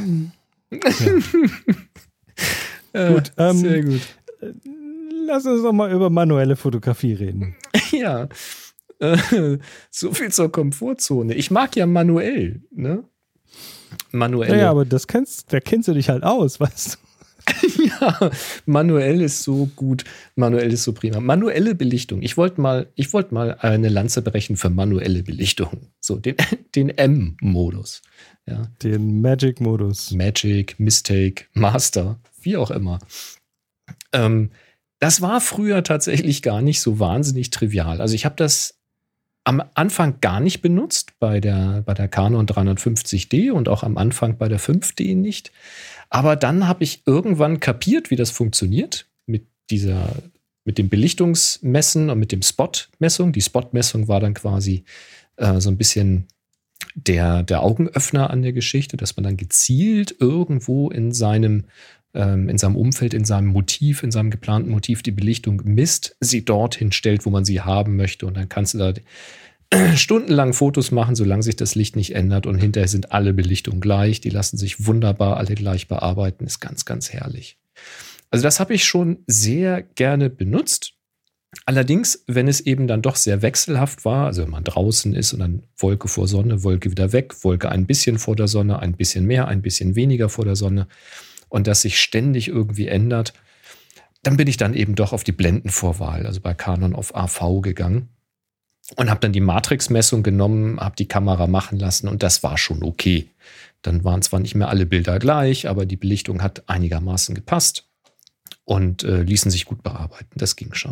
Äh, gut, ähm, sehr gut. lass uns doch mal über manuelle Fotografie reden. Ja. Äh, so viel zur Komfortzone. Ich mag ja manuell, ne? Manuelle. Ja, aber das kennst, da kennst du dich halt aus, weißt du? Ja, manuell ist so gut, manuell ist so prima. Manuelle Belichtung. Ich wollte mal, ich wollte mal eine Lanze brechen für manuelle Belichtung. So, den, den M-Modus. Ja. Den Magic-Modus. Magic, Mistake, Master, wie auch immer. Ähm, das war früher tatsächlich gar nicht so wahnsinnig trivial. Also ich habe das am Anfang gar nicht benutzt, bei der, bei der Canon dreihundertfünfzig D und auch am Anfang bei der fünf D nicht. Aber dann habe ich irgendwann kapiert, wie das funktioniert mit dieser, mit dem Belichtungsmessen und mit dem Spot-Messung. Die Spot-Messung war dann quasi äh, so ein bisschen der, der Augenöffner an der Geschichte, dass man dann gezielt irgendwo in seinem, ähm, in seinem Umfeld, in seinem Motiv, in seinem geplanten Motiv die Belichtung misst, sie dorthin stellt, wo man sie haben möchte. Und dann kannst du da stundenlang Fotos machen, solange sich das Licht nicht ändert, und hinterher sind alle Belichtungen gleich, die lassen sich wunderbar alle gleich bearbeiten, ist ganz, ganz herrlich. Also das habe ich schon sehr gerne benutzt. Allerdings, wenn es eben dann doch sehr wechselhaft war, also wenn man draußen ist und dann Wolke vor Sonne, Wolke wieder weg, Wolke ein bisschen vor der Sonne, ein bisschen mehr, ein bisschen weniger vor der Sonne, und das sich ständig irgendwie ändert, dann bin ich dann eben doch auf die Blendenvorwahl, also bei Canon auf A V gegangen. Und habe dann die Matrixmessung genommen, habe die Kamera machen lassen, und das war schon okay. Dann waren zwar nicht mehr alle Bilder gleich, aber die Belichtung hat einigermaßen gepasst und äh, ließen sich gut bearbeiten. Das ging schon.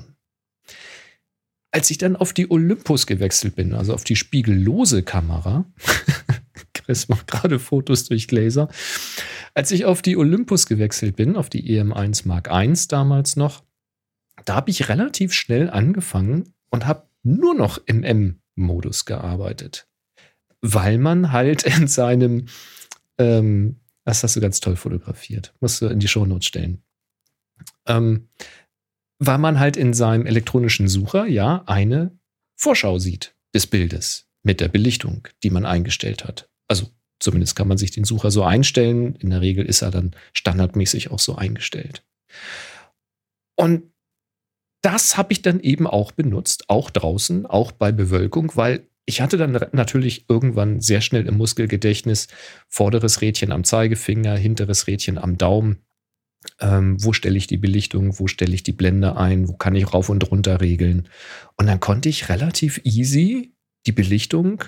Als ich dann auf die Olympus gewechselt bin, also auf die spiegellose Kamera, Chris macht gerade Fotos durch Gläser. Als ich auf die Olympus gewechselt bin, auf die E M eins Mark eins damals noch, da habe ich relativ schnell angefangen und habe nur noch im M-Modus gearbeitet, weil man halt in seinem, ähm, das hast du ganz toll fotografiert, musst du in die Shownotes stellen, ähm, weil man halt in seinem elektronischen Sucher ja eine Vorschau sieht des Bildes mit der Belichtung, die man eingestellt hat. Also zumindest kann man sich den Sucher so einstellen, in der Regel ist er dann standardmäßig auch so eingestellt. Und das habe ich dann eben auch benutzt, auch draußen, auch bei Bewölkung, weil ich hatte dann natürlich irgendwann sehr schnell im Muskelgedächtnis vorderes Rädchen am Zeigefinger, hinteres Rädchen am Daumen. Ähm, wo stelle ich die Belichtung, wo stelle ich die Blende ein, wo kann ich rauf und runter regeln. Und dann konnte ich relativ easy die Belichtung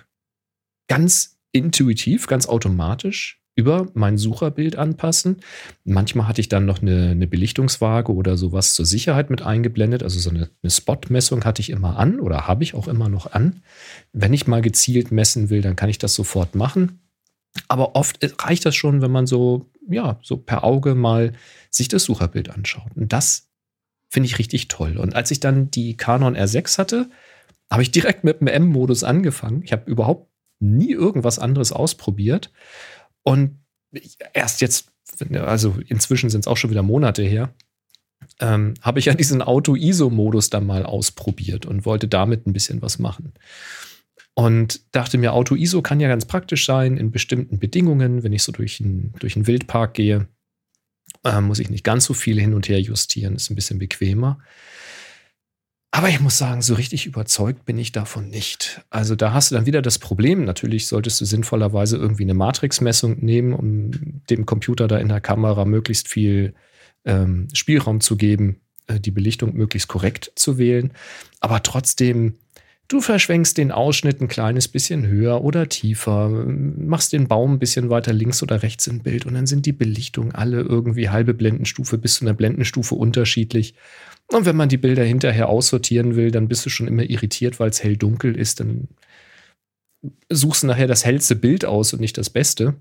ganz intuitiv, ganz automatisch über mein Sucherbild anpassen. Manchmal hatte ich dann noch eine, eine Belichtungswaage oder sowas zur Sicherheit mit eingeblendet. Also so eine, eine Spot-Messung hatte ich immer an oder habe ich auch immer noch an. Wenn ich mal gezielt messen will, dann kann ich das sofort machen. Aber oft reicht das schon, wenn man so, ja, so per Auge mal sich das Sucherbild anschaut. Und das finde ich richtig toll. Und als ich dann die Canon R sechs hatte, habe ich direkt mit dem M-Modus angefangen. Ich habe überhaupt nie irgendwas anderes ausprobiert. Und erst jetzt, also inzwischen sind es auch schon wieder Monate her, ähm, habe ich ja diesen Auto-I S O-Modus dann mal ausprobiert und wollte damit ein bisschen was machen. Und dachte mir, Auto-I S O kann ja ganz praktisch sein in bestimmten Bedingungen. Wenn ich so durch einen durch einen Wildpark gehe, äh, muss ich nicht ganz so viel hin und her justieren, ist ein bisschen bequemer. Aber ich muss sagen, so richtig überzeugt bin ich davon nicht. Also da hast du dann wieder das Problem. Natürlich solltest du sinnvollerweise irgendwie eine Matrixmessung nehmen, um dem Computer da in der Kamera möglichst viel ähm, Spielraum zu geben, äh, die Belichtung möglichst korrekt zu wählen. Aber trotzdem, du verschwenkst den Ausschnitt ein kleines bisschen höher oder tiefer, machst den Baum ein bisschen weiter links oder rechts im Bild, und dann sind die Belichtungen alle irgendwie halbe Blendenstufe bis zu einer Blendenstufe unterschiedlich. Und wenn man die Bilder hinterher aussortieren will, dann bist du schon immer irritiert, weil es hell-dunkel ist. Dann suchst du nachher das hellste Bild aus und nicht das Beste.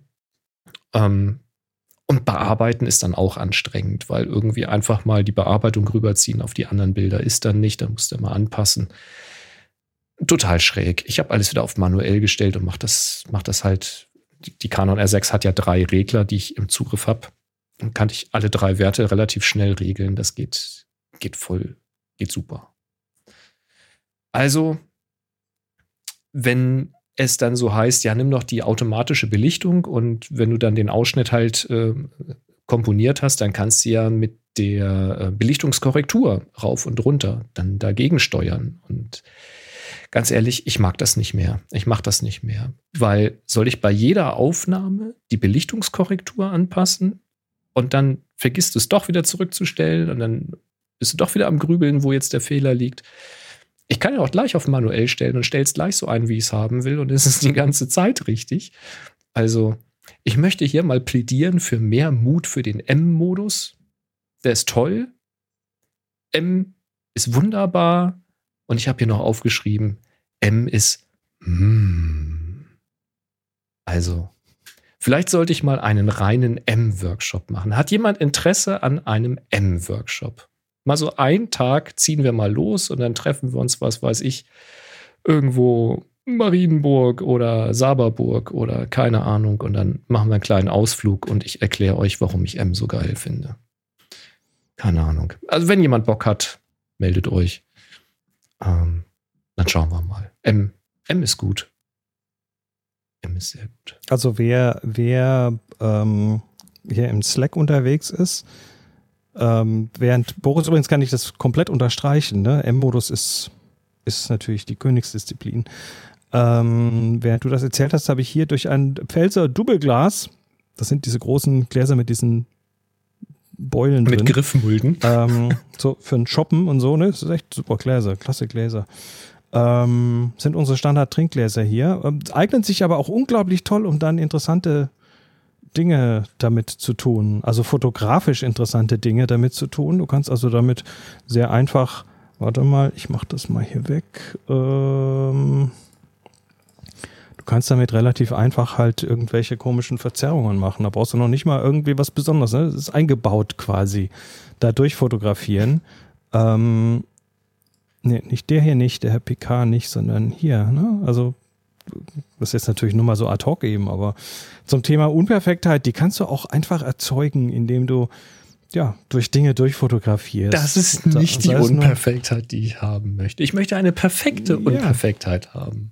Ähm, und bearbeiten ist dann auch anstrengend, weil irgendwie einfach mal die Bearbeitung rüberziehen auf die anderen Bilder ist dann nicht. Da musst du immer anpassen. Total schräg. Ich habe alles wieder auf manuell gestellt und mache das, mach das halt. Die, die Canon R sechs hat ja drei Regler, die ich im Zugriff habe. Dann kann ich alle drei Werte relativ schnell regeln. Das geht Geht voll, geht super. Also, wenn es dann so heißt, ja, nimm doch die automatische Belichtung, und wenn du dann den Ausschnitt halt äh, komponiert hast, dann kannst du ja mit der äh, Belichtungskorrektur rauf und runter dann dagegen steuern. Und ganz ehrlich, ich mag das nicht mehr. Ich mache das nicht mehr. Weil soll ich bei jeder Aufnahme die Belichtungskorrektur anpassen und dann vergisst du es doch wieder zurückzustellen und dann bist du doch wieder am Grübeln, wo jetzt der Fehler liegt. Ich kann ja auch gleich auf manuell stellen und stelle es gleich so ein, wie ich es haben will und es ist die ganze Zeit richtig. Also ich möchte hier mal plädieren für mehr Mut für den M-Modus. Der ist toll. M ist wunderbar. Und ich habe hier noch aufgeschrieben, M ist mm. Also, vielleicht sollte ich mal einen reinen M-Workshop machen. Hat jemand Interesse an einem M-Workshop? Mal so einen Tag ziehen wir mal los und dann treffen wir uns, was weiß ich, irgendwo Marienburg oder Saberburg oder keine Ahnung und dann machen wir einen kleinen Ausflug und ich erkläre euch, warum ich M so geil finde. Keine Ahnung. Also wenn jemand Bock hat, meldet euch. Ähm, dann schauen wir mal. M, M ist gut. M ist sehr gut. Also wer, wer ähm, hier im Slack unterwegs ist, ähm, während Boris, übrigens kann ich das komplett unterstreichen, ne? M-Modus ist, ist natürlich die Königsdisziplin. Ähm, während du das erzählt hast, habe ich hier durch ein Pfälzer Doubleglas, das sind diese großen Gläser mit diesen Beulen mit drin. Mit Griffmulden. Ähm, so für ein Shoppen und so, ne? Das ist echt super Gläser, klasse Gläser. Ähm, sind unsere Standard-Trinkgläser hier. Ähm, eignen sich aber auch unglaublich toll, um dann interessante Dinge damit zu tun. Also fotografisch interessante Dinge damit zu tun. Du kannst also damit sehr einfach, warte mal, ich mach das mal hier weg. Ähm, du kannst damit relativ einfach halt irgendwelche komischen Verzerrungen machen. Da brauchst du noch nicht mal irgendwie was Besonderes. Ne? Das ist eingebaut quasi. Dadurch fotografieren. Ähm, nee, nicht der hier nicht, der Herr P K nicht, sondern hier. Ne? Also das ist jetzt natürlich nur mal so ad hoc eben, aber zum Thema Unperfektheit, die kannst du auch einfach erzeugen, indem du ja durch Dinge durchfotografierst. Das ist nicht die Unperfektheit, die ich haben möchte. Ich möchte eine perfekte ja. Unperfektheit haben.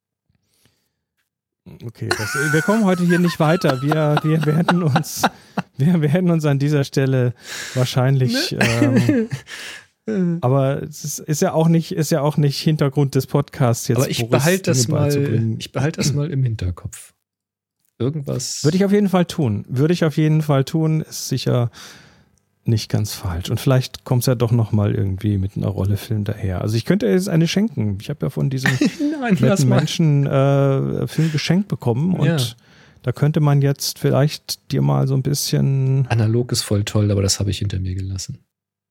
Okay, das, wir kommen heute hier nicht weiter. Wir, wir, werden uns, wir werden uns an dieser Stelle wahrscheinlich ähm, aber es ist, ist ja auch nicht, ist ja auch nicht Hintergrund des Podcasts jetzt. Aber ich behalte das mal, ich behalte das mal im Hinterkopf. Irgendwas. Würde ich auf jeden Fall tun. Würde ich auf jeden Fall tun. Ist sicher nicht ganz falsch. Und vielleicht kommt es ja doch noch mal irgendwie mit einer Rolle Film daher. Also ich könnte jetzt eine schenken. Ich habe ja von diesem Nein, netten Menschen äh, Film geschenkt bekommen und ja. Da könnte man jetzt vielleicht dir mal so ein bisschen. Analog ist voll toll, aber das habe ich hinter mir gelassen.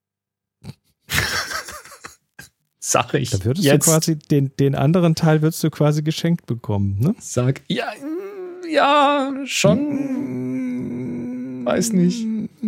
Sag ich. Da würdest jetzt. du quasi den, den anderen Teil würdest du quasi geschenkt bekommen, ne? Sag, ja, ja, schon. Weiß nicht.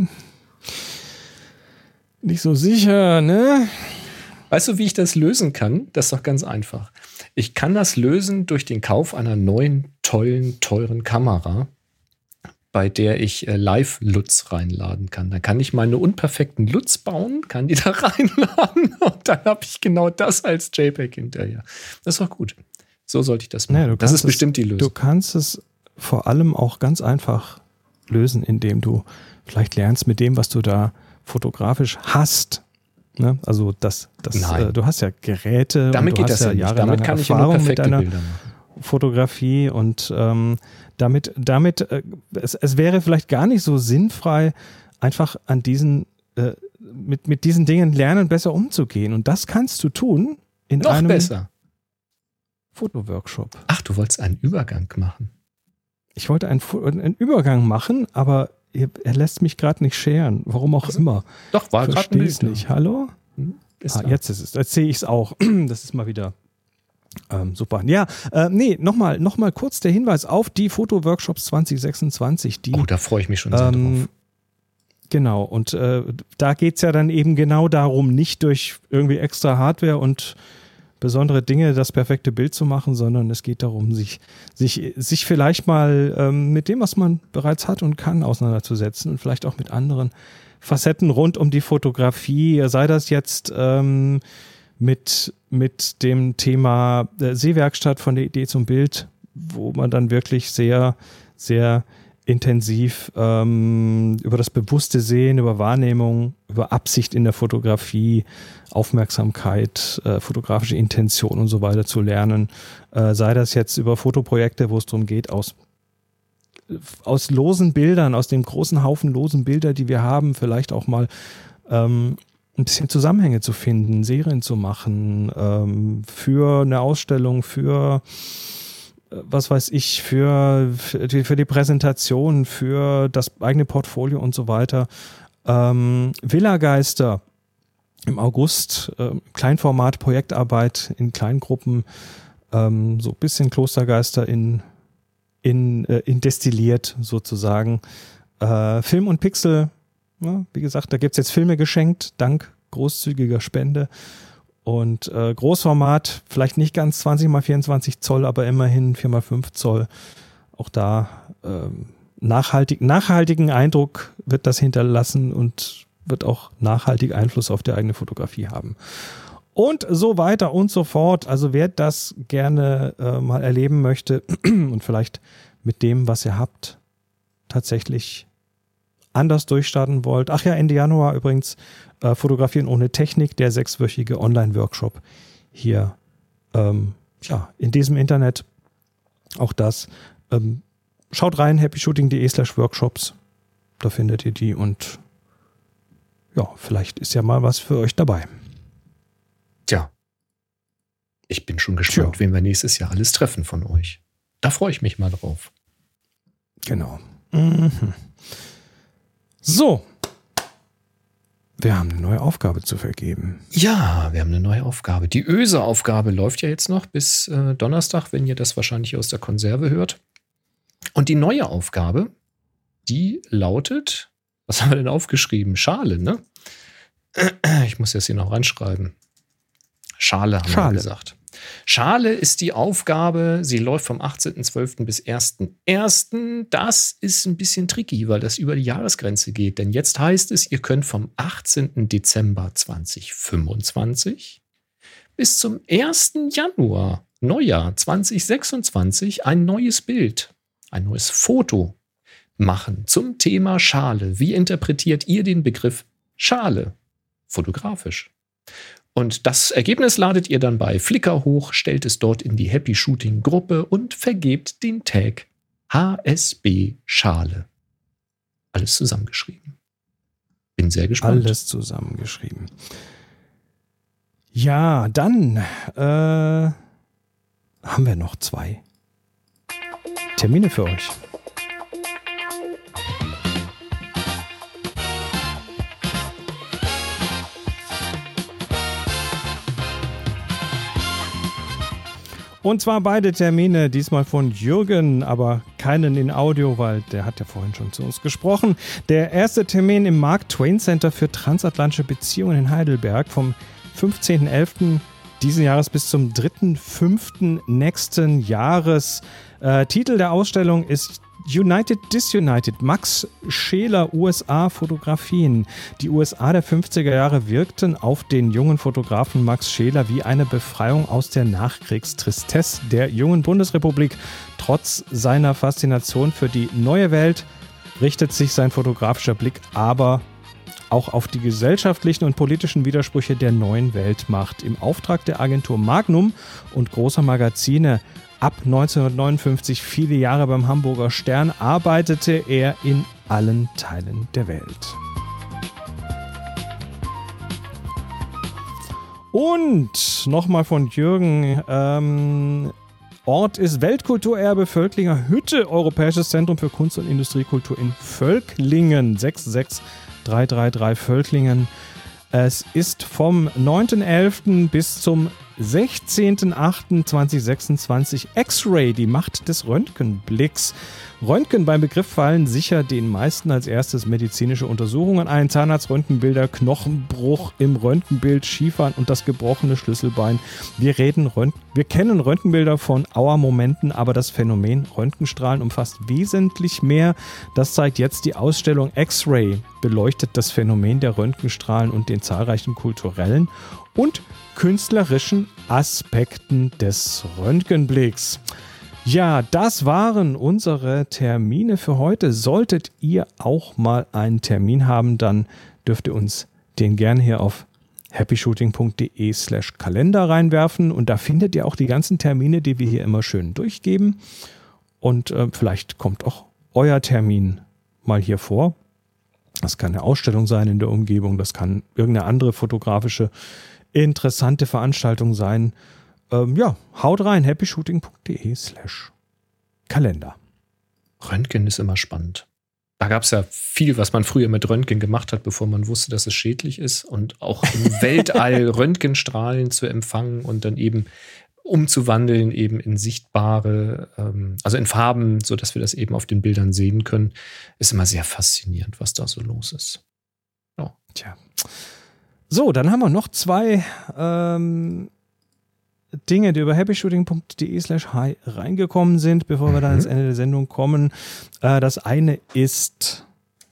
Nicht so sicher, ne? Weißt du, wie ich das lösen kann? Das ist doch ganz einfach. Ich kann das lösen durch den Kauf einer neuen, tollen, teuren Kamera, bei der ich äh, Live-L U Ts reinladen kann. Dann kann ich meine unperfekten L U Ts bauen, kann die da reinladen und dann habe ich genau das als JPEG hinterher. Das ist doch gut. So sollte ich das machen. Naja, das ist es, bestimmt die Lösung. Du kannst es vor allem auch ganz einfach lösen, indem du vielleicht lernst mit dem, was du da fotografisch hast. Ne? Also das, das äh, du hast ja Geräte. Damit und du geht hast das ja ja nicht. Damit kann ich ja nur perfekte Bilder machen. Fotografie und ähm, damit, damit äh, es, es wäre vielleicht gar nicht so sinnfrei, einfach an diesen, äh, mit, mit diesen Dingen lernen, besser umzugehen. Und das kannst du tun in Noch einem besser. Fotoworkshop. Ach, du wolltest einen Übergang machen. Ich wollte einen, einen Übergang machen, aber er, er lässt mich gerade nicht scheren. Warum auch also, immer. Doch, war gerade ein Bild. Nicht. Hallo? Hm, ah, jetzt ist es. Jetzt sehe ich es auch. Das ist mal wieder Ähm, super. Ja, äh, nee, nochmal noch mal kurz der Hinweis auf die Fotoworkshops zwanzig sechsundzwanzig. Die, oh, da freue ich mich schon sehr ähm, drauf. Genau, und äh, da geht es ja dann eben genau darum, nicht durch irgendwie extra Hardware und besondere Dinge das perfekte Bild zu machen, sondern es geht darum, sich, sich, sich vielleicht mal ähm, mit dem, was man bereits hat und kann, auseinanderzusetzen und vielleicht auch mit anderen Facetten rund um die Fotografie, sei das jetzt ähm, mit, mit dem Thema äh, Sehwerkstatt von der Idee zum Bild, wo man dann wirklich sehr, sehr intensiv ähm, über das bewusste Sehen, über Wahrnehmung, über Absicht in der Fotografie, Aufmerksamkeit, äh, fotografische Intention und so weiter zu lernen. Äh, sei das jetzt über Fotoprojekte, wo es darum geht, aus, aus losen Bildern, aus dem großen Haufen losen Bilder, die wir haben, vielleicht auch mal ähm, ein bisschen Zusammenhänge zu finden, Serien zu machen, ähm, für eine Ausstellung, für was weiß ich, für, für, die, für die Präsentation, für das eigene Portfolio und so weiter. Ähm, Villageister im August, äh, Kleinformat, Projektarbeit in Kleingruppen, ähm, so ein bisschen Klostergeister in, in, äh, in destilliert sozusagen. Äh, Film und Pixel, ja, wie gesagt, da gibt es jetzt Filme geschenkt, dank großzügiger Spende. Und äh, Großformat, vielleicht nicht ganz zwanzig mal vierundzwanzig Zoll, aber immerhin vier mal fünf Zoll. Auch da ähm, nachhaltig, nachhaltigen Eindruck wird das hinterlassen und wird auch nachhaltig Einfluss auf die eigene Fotografie haben. Und so weiter und so fort. Also wer das gerne äh, mal erleben möchte und vielleicht mit dem, was ihr habt, tatsächlich anders durchstarten wollt. Ach ja, Ende Januar übrigens äh, Fotografieren ohne Technik, der sechswöchige Online-Workshop hier ähm, ja, in diesem Internet. Auch das. Ähm, schaut rein, happyshooting.de slash workshops. Da findet ihr die und ja, vielleicht ist ja mal was für euch dabei. Tja, ich bin schon gespannt, Tja. wen wir nächstes Jahr alles treffen von euch. Da freue ich mich mal drauf. Genau. Mhm. So. Wir haben eine neue Aufgabe zu vergeben. Ja, wir haben eine neue Aufgabe. Die Öse-Aufgabe läuft ja jetzt noch bis äh, Donnerstag, wenn ihr das wahrscheinlich aus der Konserve hört. Und die neue Aufgabe, die lautet, was haben wir denn aufgeschrieben? Schale, ne? Ich muss das hier noch ranschreiben. Schale haben Schale. wir gesagt. Schale ist die Aufgabe, sie läuft vom achtzehnten zwölften bis ersten ersten Das ist ein bisschen tricky, weil das über die Jahresgrenze geht. Denn jetzt heißt es, ihr könnt vom achtzehnten Dezember zweitausendfünfundzwanzig bis zum ersten Januar, Neujahr zweitausendsechsundzwanzig, ein neues Bild, ein neues Foto machen zum Thema Schale. Wie interpretiert ihr den Begriff Schale fotografisch? Und das Ergebnis ladet ihr dann bei Flickr hoch, stellt es dort in die Happy Shooting Gruppe und vergebt den Tag H S B Schale. Alles zusammengeschrieben. Bin sehr gespannt. Alles zusammengeschrieben. Ja, dann äh, haben wir noch zwei Termine für euch. Und zwar beide Termine, diesmal von Jürgen, aber keinen in Audio, weil der hat ja vorhin schon zu uns gesprochen. Der erste Termin im Mark Twain Center für transatlantische Beziehungen in Heidelberg vom fünfzehnten elften diesen Jahres bis zum dritten fünften nächsten Jahres. Äh, Titel der Ausstellung ist United Disunited, Max Scheler, U S A-Fotografien. Die U S A der fünfziger Jahre wirkten auf den jungen Fotografen Max Scheler wie eine Befreiung aus der Nachkriegstristesse der jungen Bundesrepublik. Trotz seiner Faszination für die neue Welt richtet sich sein fotografischer Blick aber auch auf die gesellschaftlichen und politischen Widersprüche der neuen Weltmacht. Im Auftrag der Agentur Magnum und großer Magazine ab neunzehnhundertneunundfünfzig, viele Jahre beim Hamburger Stern, arbeitete er in allen Teilen der Welt. Und nochmal von Jürgen, ähm, Ort ist Weltkulturerbe Völklinger Hütte, Europäisches Zentrum für Kunst- und Industriekultur in Völklingen, sechs sechs drei drei drei Völklingen. Es ist vom neunten elften bis zum sechzehnten achten zweitausendsechsundzwanzig X-Ray, die Macht des Röntgenblicks. Röntgen beim Begriff fallen sicher den meisten als erstes medizinische Untersuchungen ein. Zahnarztröntgenbilder, Knochenbruch im Röntgenbild, Skifahren und das gebrochene Schlüsselbein. Wir, reden Rönt- wir kennen Röntgenbilder von Auer-Momenten, aber das Phänomen Röntgenstrahlen umfasst wesentlich mehr. Das zeigt jetzt die Ausstellung X-Ray, beleuchtet das Phänomen der Röntgenstrahlen und den zahlreichen kulturellen und künstlerischen Aspekten des Röntgenblicks. Ja, das waren unsere Termine für heute. Solltet ihr auch mal einen Termin haben, dann dürft ihr uns den gerne hier auf happyshooting.de slash Kalender reinwerfen und da findet ihr auch die ganzen Termine, die wir hier immer schön durchgeben und äh, vielleicht kommt auch euer Termin mal hier vor. Das kann eine Ausstellung sein in der Umgebung, das kann irgendeine andere fotografische interessante Veranstaltung sein. Ähm, ja, haut rein, happyshooting.de slash Kalender. Röntgen ist immer spannend. Da gab es ja viel, was man früher mit Röntgen gemacht hat, bevor man wusste, dass es schädlich ist. Und auch im Weltall Röntgenstrahlen zu empfangen und dann eben umzuwandeln eben in sichtbare, ähm, also in Farben, sodass wir das eben auf den Bildern sehen können, ist immer sehr faszinierend, was da so los ist. Ja. Tja. So, dann haben wir noch zwei ähm, Dinge, die über happyshooting.de slash hi reingekommen sind, bevor wir dann ans Ende der Sendung kommen. Äh, das eine ist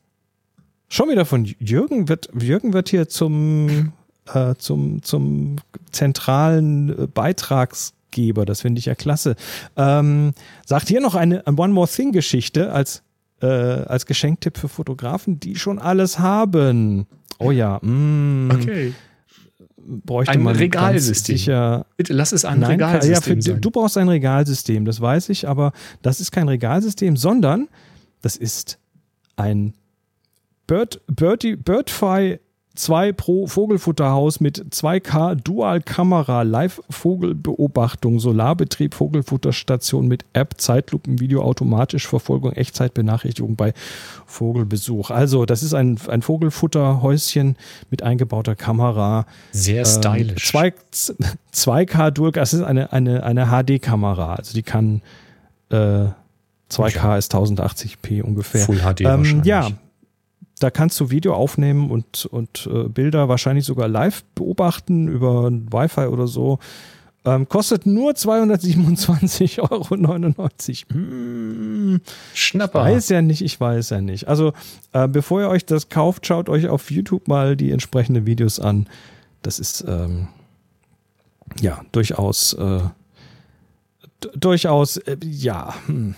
schon wieder von Jürgen. Wird, Jürgen wird hier zum, äh, zum, zum zentralen Beitragsgeber. Das finde ich ja klasse. Ähm, sagt hier noch eine One More Thing Geschichte als, äh, als Geschenktipp für Fotografen, die schon alles haben. Oh ja. Mm. Okay. Bräuchte ein man Regalsystem. Sicher. Bitte lass es ein Nein, Regalsystem ja, für, sein. Du brauchst ein Regalsystem, das weiß ich, aber das ist kein Regalsystem, sondern das ist ein Bird, Birdie, Birdfy zwei Pro Vogelfutterhaus mit zwei K Dual-Kamera, Live-Vogelbeobachtung, Solarbetrieb, Vogelfutterstation mit App, Zeitlupenvideo, automatisch Verfolgung, Echtzeitbenachrichtigung bei Vogelbesuch. Also das ist ein, ein Vogelfutterhäuschen mit eingebauter Kamera. Sehr stylisch. Ähm, zwei K Dual, das ist eine, eine, eine H D-Kamera, also die kann äh, zwei K ist tausendachtzig p ungefähr. Full H D ähm, wahrscheinlich. Ja. Da kannst du Video aufnehmen und, und äh, Bilder wahrscheinlich sogar live beobachten über Wi-Fi oder so. Ähm, kostet nur zweihundertsiebenundzwanzig Euro neunundneunzig. Hm, Schnapper. Ich weiß ja nicht, ich weiß ja nicht. Also, äh, bevor ihr euch das kauft, schaut euch auf YouTube mal die entsprechenden Videos an. Das ist ähm, ja durchaus äh, d- durchaus, äh, ja, hm.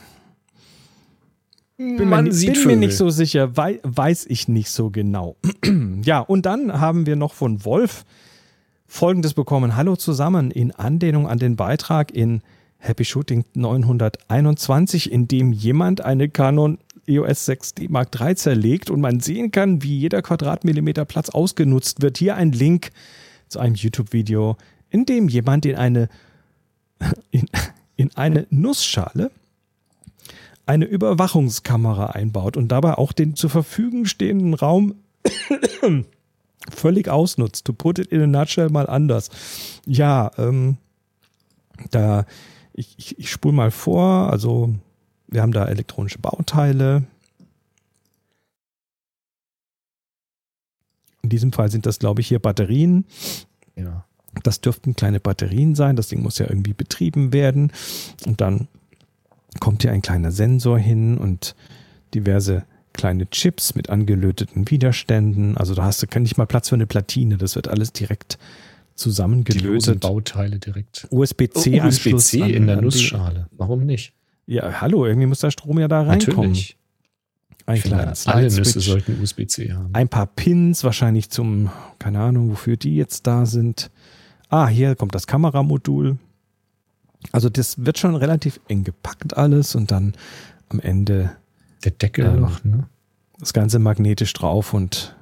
Bin, Man mir, sieht bin Vögel. mir nicht so sicher, wei- weiß ich nicht so genau. Ja, und dann haben wir noch von Wolf Folgendes bekommen. Hallo zusammen, in Anlehnung an den Beitrag in Happy Shooting neunhunderteinundzwanzig, in dem jemand eine Canon E O S sechs D Mark drei zerlegt und man sehen kann, wie jeder Quadratmillimeter Platz ausgenutzt wird. Hier ein Link zu einem YouTube-Video, in dem jemand in eine, in, in eine Nussschale eine Überwachungskamera einbaut und dabei auch den zur Verfügung stehenden Raum völlig ausnutzt. To put it in a nutshell mal anders. Ja, ähm, da ich, ich, ich spule mal vor. Also wir haben da elektronische Bauteile. In diesem Fall sind das, glaube ich, hier Batterien. Ja. Das dürften kleine Batterien sein. Das Ding muss ja irgendwie betrieben werden. Und dann kommt hier ein kleiner Sensor hin und diverse kleine Chips mit angelöteten Widerständen. Also da hast du nicht mal Platz für eine Platine. Das wird alles direkt Die losen zusammengelötet. Bauteile direkt. U S B C U S B C an- in der an die- Nussschale. Warum nicht? Ja, hallo, irgendwie muss der Strom ja da reinkommen. Natürlich. Ein Ich finde, kleines alle Nüsse Lightswitch, sollten U S B C haben. ein paar Pins, wahrscheinlich zum, keine Ahnung, wofür die jetzt da sind. Ah, hier kommt das Kameramodul. Also das wird schon relativ eng gepackt alles und dann am Ende Der Deckel Ähm, noch, ne? das Ganze magnetisch drauf und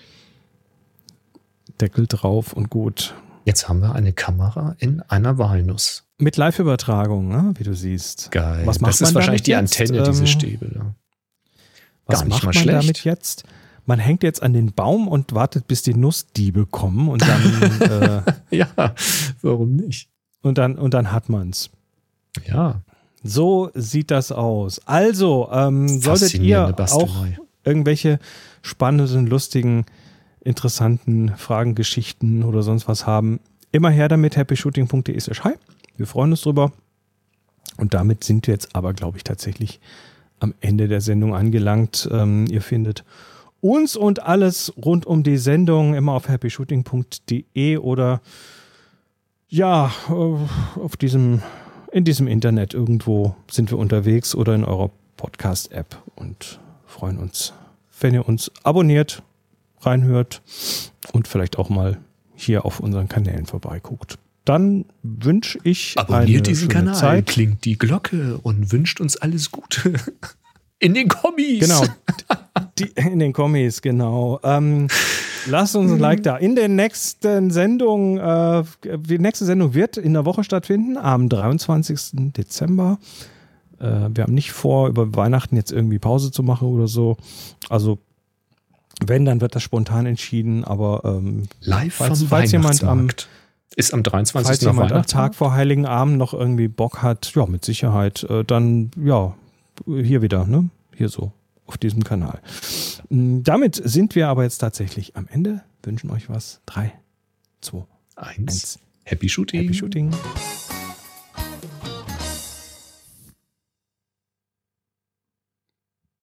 Deckel drauf und gut. Jetzt haben wir eine Kamera in einer Walnuss. Mit Live-Übertragung, ne? Wie du siehst. Geil. Was macht das man ist wahrscheinlich damit die jetzt? Antenne, diese Ähm, Stäbe da. Was Gar nicht macht mal man schlecht. damit jetzt? Man hängt jetzt an den Baum und wartet, bis die Nussdiebe kommen und dann, äh, Ja, warum nicht? und dann, und dann hat man's. Ja, So sieht das aus. Also, ähm, solltet ihr faszinierende auch Bastelei. irgendwelche spannenden, lustigen, interessanten Fragen, Geschichten oder sonst was haben, immer her damit, happyshooting.de slash hi. Wir freuen uns drüber. Und damit sind wir jetzt aber, glaube ich, tatsächlich am Ende der Sendung angelangt. Ähm, ihr findet uns und alles rund um die Sendung immer auf happyshooting.de oder ja, äh, auf diesem in diesem Internet irgendwo sind wir unterwegs oder in eurer Podcast-App und freuen uns, wenn ihr uns abonniert, reinhört und vielleicht auch mal hier auf unseren Kanälen vorbeiguckt. Dann wünsche ich Abonniert eine diesen schöne Kanal, Zeit. klingt die Glocke und wünscht uns alles Gute. In den Kommis. Genau, die, in den Kommis, genau. Ähm, lasst uns ein Like da. In der nächsten Sendung, äh, die nächste Sendung wird in der Woche stattfinden, am dreiundzwanzigsten Dezember. Äh, wir haben nicht vor, über Weihnachten jetzt irgendwie Pause zu machen oder so. Also wenn, dann wird das spontan entschieden, aber ähm, Live falls, vom falls jemand am Weihnachtsmarkt. Ist am dreiundzwanzigsten Falls noch jemand am Weihnachtsmarkt? Tag vor Heiligen Abend noch irgendwie Bock hat, ja, mit Sicherheit, äh, dann, ja, hier wieder, ne? Hier so, auf diesem Kanal. Mm, Damit sind wir aber jetzt tatsächlich am Ende. Wünschen euch was. Drei, zwei, Eins. eins. Happy Shooting. Happy Shooting.